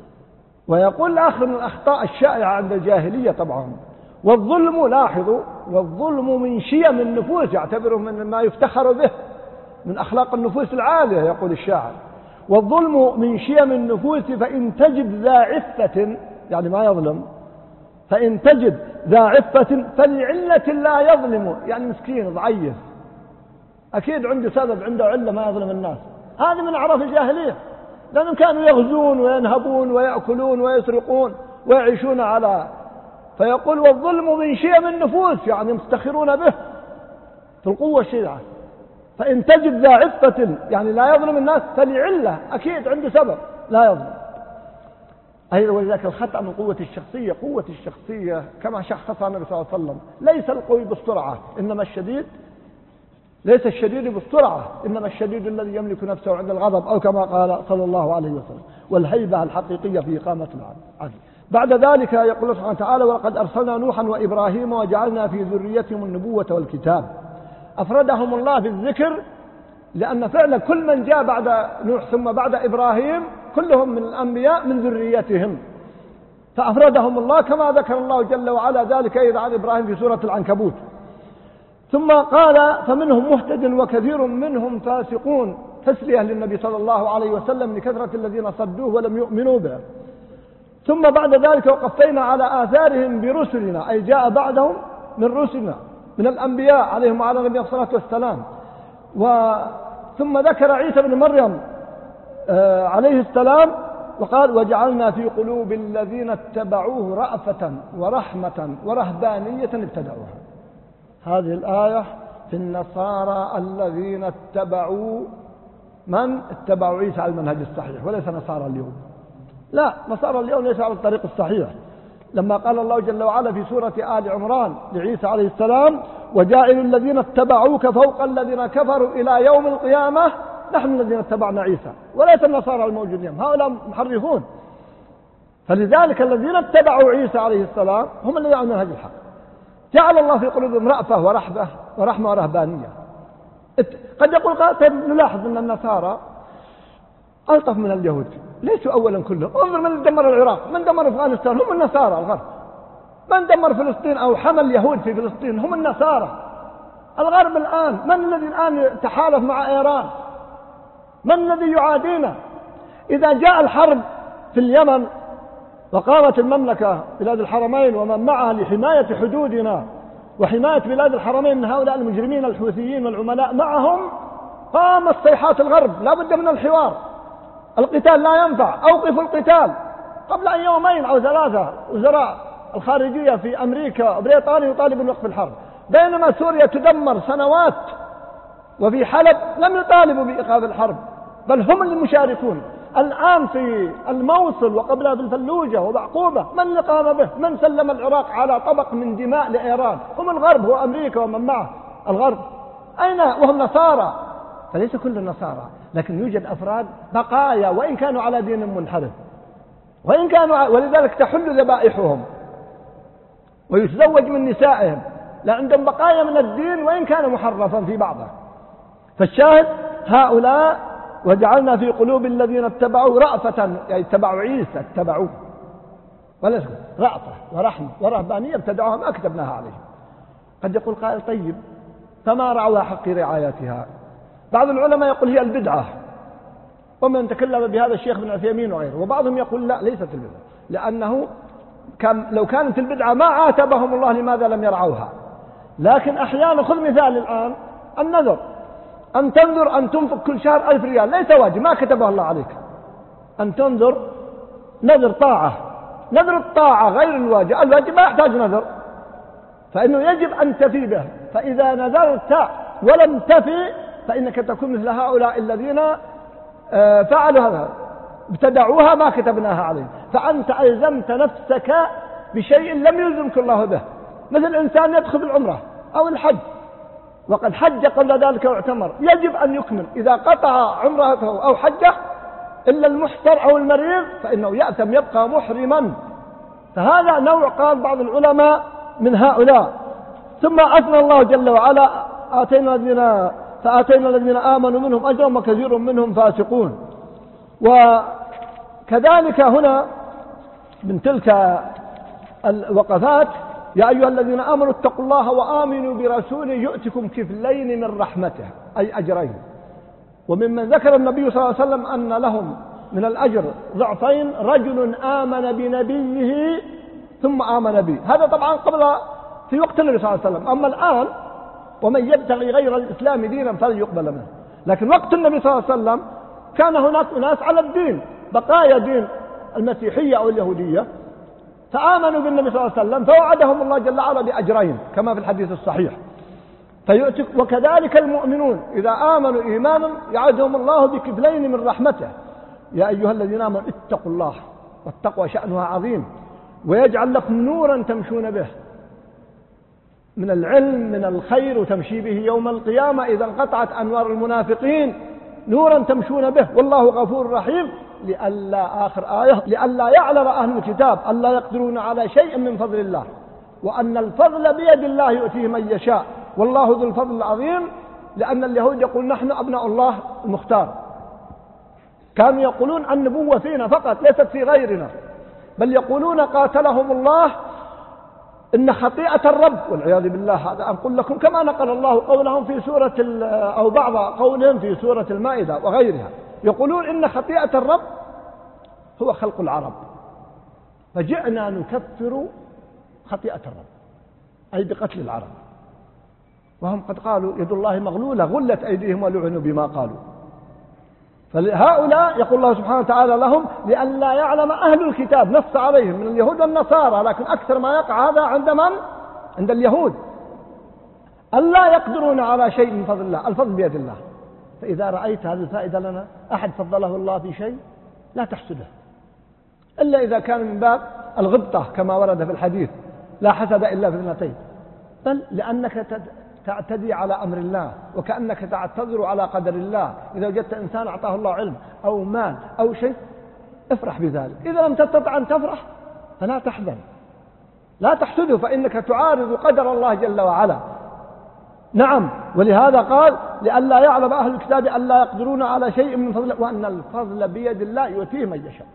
Speaker 1: ويقول آخر من الأخطاء الشائعة عند الجاهلية طبعا، والظلم، لاحظوا، والظلم من شيم النفوس، يعتبره من ما يفتخر به من أخلاق النفوس العالية. يقول الشاعر والظلم من شيم النفوس فإن تجد ذا عفة، يعني ما يظلم، فإن تجد ذا عفة فلعلة لا يظلم، يعني مسكين ضعيف أكيد عنده سبب، عنده علة ما يظلم الناس. هذه من أعراف الجاهلية، لأنهم كانوا يغزون وينهبون ويأكلون ويسرقون ويعيشون على. فيقول والظلم من شيم النفوس، يعني مفتخرون به في القوة الشيعة. فإن تجد ذا عفة، يعني لا يظلم الناس، فلعلة أكيد عنده سبب لا يظلم. أيضا ولذلك الخطأ من قوة الشخصية. قوة الشخصية كما شخصها النبي صلى الله عليه وسلم، ليس القوي بالسرعة إنما الشديد، ليس الشديد بالسرعة إنما الشديد الذي يملك نفسه عند الغضب، أو كما قال صلى الله عليه وسلم، والهيبة الحقيقية في إقامة العدل. بعد ذلك يقول سبحانه وتعالى ولقد أرسلنا نوحا وإبراهيم وجعلنا في ذريتهم النبوة والكتاب. أفردهم الله بالذكر لأن فعلا كل من جاء بعد نوح ثم بعد إبراهيم كلهم من الأنبياء من ذريتهم، فأفردهم الله كما ذكر الله جل وعلا ذلك أيضا عن إبراهيم في سورة العنكبوت. ثم قال فمنهم مهتد وكثير منهم فاسقون، تسلية للنبي صلى الله عليه وسلم لكثرة الذين صدوه ولم يؤمنوا به. ثم بعد ذلك وقفينا على آثارهم برسلنا، أي جاء بعدهم من رسلنا من الأنبياء عليهم وعلى نبينا الصلاة والسلام. ثم ذكر عيسى بن مريم عليه السلام وقال وجعلنا في قلوب الذين اتبعوه رأفة ورحمة ورهبانية ابتدعوها. هذه الآية في النصارى الذين اتبعوا من اتبعوا عيسى على المنهج الصحيح، وليس نصارى اليوم. لا، نصارى اليوم ليس على الطريق الصحيح. لما قال الله جل وعلا في سورة آل عمران لعيسى عليه السلام وجاعل الذين اتبعوك فوق الذين كفروا إلى يوم القيامة نحن الذين اتبعنا عيسى، وليس النصارى الموجودين، هؤلاء محرفون. فلذلك الذين اتبعوا عيسى عليه السلام هم الذين على المنهج الحق. جعل الله في قلوبهم رأفة ورحبة ورحمة ورهبانية. قد يقول قائل نلاحظ أن النصارى ألطف من اليهود، ليسوا أولا كلهم. انظر من دمر العراق، من دمر أفغانستان هم النصارى الغرب، من دمر فلسطين أو حمل اليهود في فلسطين هم النصارى الغرب. الآن من الذي الآن تحالف مع إيران؟ من الذي يعادينا؟ إذا جاء الحرب في اليمن وقامت المملكة بلاد الحرمين ومن معها لحماية حدودنا وحماية بلاد الحرمين من هؤلاء المجرمين الحوثيين والعملاء معهم، قامت صيحات الغرب لا بد من الحوار. القتال لا ينفع، أوقفوا القتال. قبل أن يومين أو ثلاثة وزراء الخارجية في أمريكا وبريطانيا يطالبون بوقف الحرب، بينما سوريا تدمر سنوات وفي حلب لم يطالبوا بإيقاف الحرب، بل هم المشاركون. الآن في الموصل وقبلها في الفلوجة وبعقوبة من اللي قام به؟ من سلم العراق على طبق من دماء لإيران؟ هم الغرب، هو أمريكا ومن معه الغرب. أين وهم نصارى؟ فليس كل النصارى، لكن يوجد أفراد بقايا وإن كانوا على دين منحرف، وإن كانوا ولذلك تحل ذبائحهم ويتزوج من نسائهم، لا عندهم بقايا من الدين وإن كان محرفا في بعضه. فالشاهد هؤلاء وجعلنا في قلوب الذين اتبعوا رأفة، يعني اتبعوا عيسى اتبعوه، ولا رأفة ورحمة ورهبانية ابتدعوها ما كتبناها عليهم. قد يقول قائل طيب فما رعوا حق رعايتها؟ بعض العلماء يقول هي البدعة، ومن تكلم بهذا الشيخ بن عثيمين وغيره، وبعضهم يقول لا ليست البدعة، لأنه كان لو كانت البدعة ما عاتبهم الله لماذا لم يرعوها. لكن أحيانا خذ مثال الآن النذر، أن تنذر أن تنفق كل شهر ألف ريال، ليس واجب ما كتبه الله عليك، أن تنذر نذر طاعة. نذر الطاعة غير الواجب، الواجب ما يحتاج نذر، فإنه يجب أن تفي به. فإذا نذرت ولم تفي فإنك تكون مثل هؤلاء الذين فعلوا هذا، ابتدعوها ما كتبناها عليهم. فأنت ألزمت نفسك بشيء لم يلزمك الله به، مثل إنسان يدخل العمرة أو الحج وقد حج قبل ذلك واعتمر، يجب أن يكمل. إذا قطع عمرته أو حجه إلا المحتر أو المريض فإنه يأثم يبقى محرما. فهذا نوع قال بعض العلماء من هؤلاء. ثم أثنى الله جل وعلا آتينا الذين فآتينا الذين آمنوا منهم أجرا وكثير منهم فاسقون. وكذلك هنا من تلك الوقفات يا أيها الذين آمنوا اتقوا الله وآمنوا برسوله يؤتكم كفلين من رحمته، أي أجرين. وممن ذكر النبي صلى الله عليه وسلم أن لهم من الأجر ضعفين: رجل آمن بنبيه ثم آمن به. هذا طبعا قبل في وقت النبي صلى الله عليه وسلم، أما الآن ومن يبتغي غير الإسلام دينا فلن يقبل منه. لكن وقت النبي صلى الله عليه وسلم كان هناك أناس على الدين، بقايا دين المسيحية أو اليهودية، فآمنوا بالنبي صلى الله عليه وسلم فوعدهم الله جل وعلا بأجرين كما في الحديث الصحيح. فيؤتك وكذلك المؤمنون إذا آمنوا إيمانا يعدهم الله بكفلين من رحمته. يا أيها الذين آمنوا اتقوا الله، والتقوى شأنها عظيم، ويجعل لكم نورا تمشون به من العلم من الخير وتمشي به يوم القيامة إذا انقطعت أنوار المنافقين، نورا تمشون به والله غفور رحيم. لئلا آخر آية لئلا يعلم أهل الكتاب ألا يقدرون على شيء من فضل الله وأن الفضل بيد الله يؤتيه من يشاء والله ذو الفضل العظيم. لأن اليهود يقول نحن أبناء الله المختار، كانوا يقولون النبوة فينا فقط ليست في غيرنا، بل يقولون قاتلهم الله إن خطيئة الرب والعياذ بالله. هذا أقول لكم كما نقل الله قولهم في سورة أو بعض قولهم في سورة المائدة وغيرها، يقولون إن خطيئة الرب هو خلق العرب، فجئنا نكفر خطيئة الرب أي بقتل العرب، وهم قد قالوا يد الله مغلولة غلت أيديهم ولعنوا بما قالوا. فهؤلاء يقول الله سبحانه وتعالى لهم لئلا يعلم أهل الكتاب، نص عليهم من اليهود والنصارى، لكن أكثر ما يقع هذا عند من؟ عند اليهود، ألا يقدرون على شيء من فضل الله، الفضل بيد الله. فإذا رأيت هذه الفائدة لنا أحد فضله الله في شيء لا تحسده، إلا إذا كان من باب الغبطة كما ورد في الحديث لا حسد إلا في اثنتين، بل لأنك تعتدي على أمر الله وكأنك تعتذر على قدر الله. إذا وجدت إنسان أعطاه الله علم أو مال أو شيء افرح بذلك، إذا لم تستطع أن تفرح فلا تحزن، لا تحسده، فإنك تعارض قدر الله جل وعلا. نعم، ولهذا قال لئلا يعلم أهل الكتاب ألا يقدرون على شيء من فضله وأن الفضل بيد الله يؤتيه من يشاء.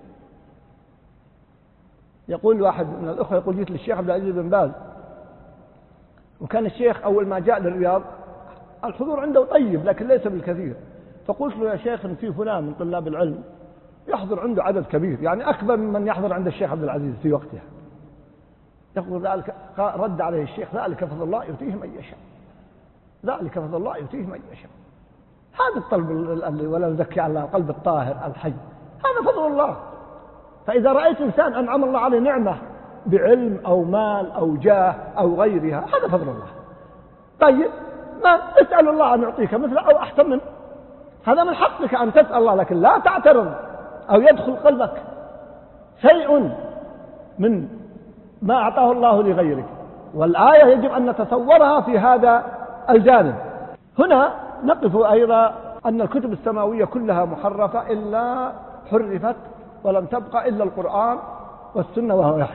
Speaker 1: يقول واحد من الأخوة يقول جيت للشيخ عبد العزيز بن باز، وكان الشيخ أول ما جاء للرياض الحضور عنده طيب لكن ليس بالكثير، فقلت له يا شيخ في فلان من طلاب العلم يحضر عنده عدد كبير، يعني أكبر ممن يحضر عند الشيخ عبد العزيز في وقتها. يقول ذلك، رد عليه الشيخ ذلك فضل الله يؤتيه من يشاء، ذلك فضل الله يؤتيه من يشاء. هذا الطلب ولا نزكي على القلب الطاهر الحي، هذا فضل الله. فإذا رأيت إنسان أنعم الله عليه نعمة بعلم أو مال أو جاه أو غيرها هذا فضل الله. طيب ما اسأل الله أن يعطيك مثله أو أحسن منه، هذا من حقك أن تسأل الله، لكن لا تعترض أو يدخل قلبك شيء من ما أعطاه الله لغيرك. والآية يجب أن نتصورها في هذا الجانب. هنا نقف أيضا أن الكتب السماوية كلها محرفة إلا حرفت ولم تبقى إلا القرآن والسنة وهو وحي.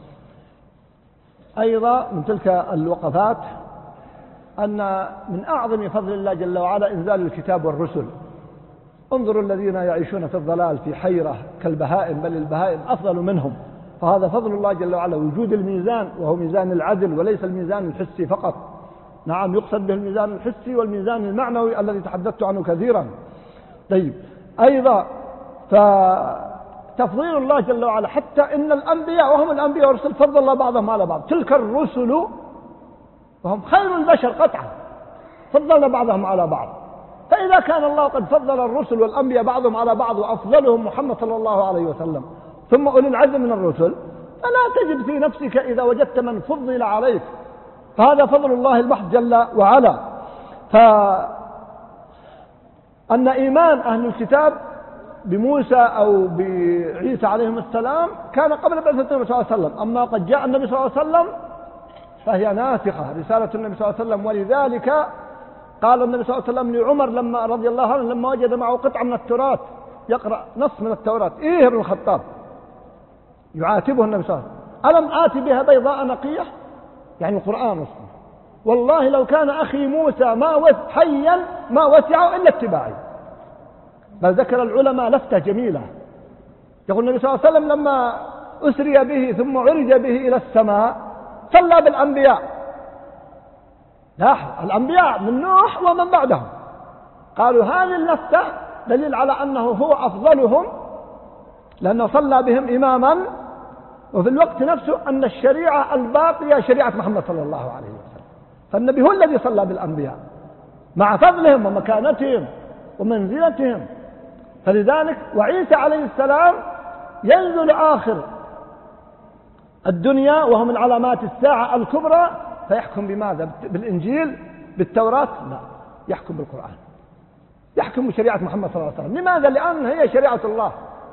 Speaker 1: أيضا من تلك الوقفات أن من أعظم فضل الله جل وعلا إنزال الكتاب والرسل. انظروا الذين يعيشون في الضلال في حيرة كالبهائم، بل البهائم أفضل منهم، فهذا فضل الله جل وعلا وجود الميزان وهو ميزان العدل وليس الميزان الحسي فقط. نعم يقصد به الميزان الحسي والميزان المعنوي الذي تحدثت عنه كثيرا. طيب أيضا فتفضيل الله جل وعلا حتى إن الأنبياء وهم الأنبياء والرسل فضل الله بعضهم على بعض، تلك الرسل وهم خير البشر قطعا فضلنا بعضهم على بعض. فإذا كان الله قد فضل الرسل والأنبياء بعضهم على بعض وأفضلهم محمد صلى الله عليه وسلم ثم أولي العزم من الرسل، فلا تجد في نفسك إذا وجدت من فضل عليك، فهذا فضل الله المحض جل وعلا. فأن إيمان أهل الكتاب بموسى أو بعيسى عليهم السلام كان قبل بعثة النبي صلى الله عليه وسلم، أما قد جاء النبي صلى الله عليه وسلم فهي ناسخة رسالة النبي صلى الله عليه وسلم. ولذلك قال النبي صلى الله عليه وسلم لعمر لما رضي الله عنه لما وجد معه قطعة من التراث يقرأ نص من التوراة: إيه ابن الخطاب، يعاتبه النبي صلى الله عليه وسلم: ألم آتي بها بيضاء نقية؟ يعني القرآن أصلا، والله لو كان أخي موسى ما حيا ما وسعه إلا اتباعي. بل ذكر العلماء لفتة جميلة، يقول النبي صلى الله عليه وسلم لما أسري به ثم عرج به إلى السماء صلى بالأنبياء. لاحظ الأنبياء من نوح ومن بعدهم، قالوا هذه اللفتة دليل على أنه هو أفضلهم لأنه صلى بهم إماما، وفي الوقت نفسه أن الشريعة الباقية شريعة محمد صلى الله عليه وسلم، فالنبي هو الذي صلى بالأنبياء مع فضلهم ومكانتهم ومنزلتهم. فلذلك وعيسى عليه السلام ينزل آخر الدنيا وهو من علامات الساعة الكبرى، فيحكم بماذا؟ بالإنجيل بالتوراة؟ لا، يحكم بالقرآن، يحكم بشريعة محمد صلى الله عليه وسلم. لماذا؟ لأن هي شريعة الله.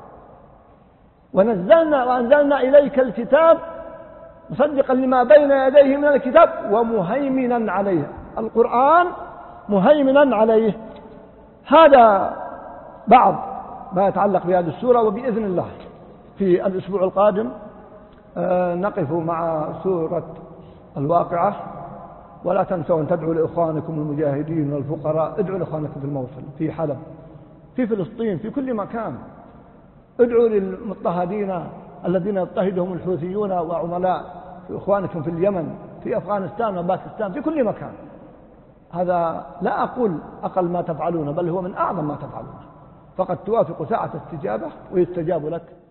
Speaker 1: ونزلنا وأنزلنا إليك الكتاب مصدقا لما بين يديه من الكتاب ومهيمنا عليه، القرآن مهيمنا عليه. هذا بعض ما يتعلق بهذه السورة، وبإذن الله في الأسبوع القادم نقف مع سورة الواقعة. ولا تنسوا أن تدعوا لإخوانكم المجاهدين والفقراء، ادعوا لإخوانكم في الموصل، في حلب، في فلسطين، في كل مكان. ادعوا للمضطهدين الذين يضطهدهم الحوثيون وعملاء، في إخوانكم في اليمن، في أفغانستان وباكستان، في كل مكان. هذا لا أقول أقل ما تفعلون، بل هو من أعظم ما تفعلون، فقد توافق ساعة استجابة ويستجاب لك.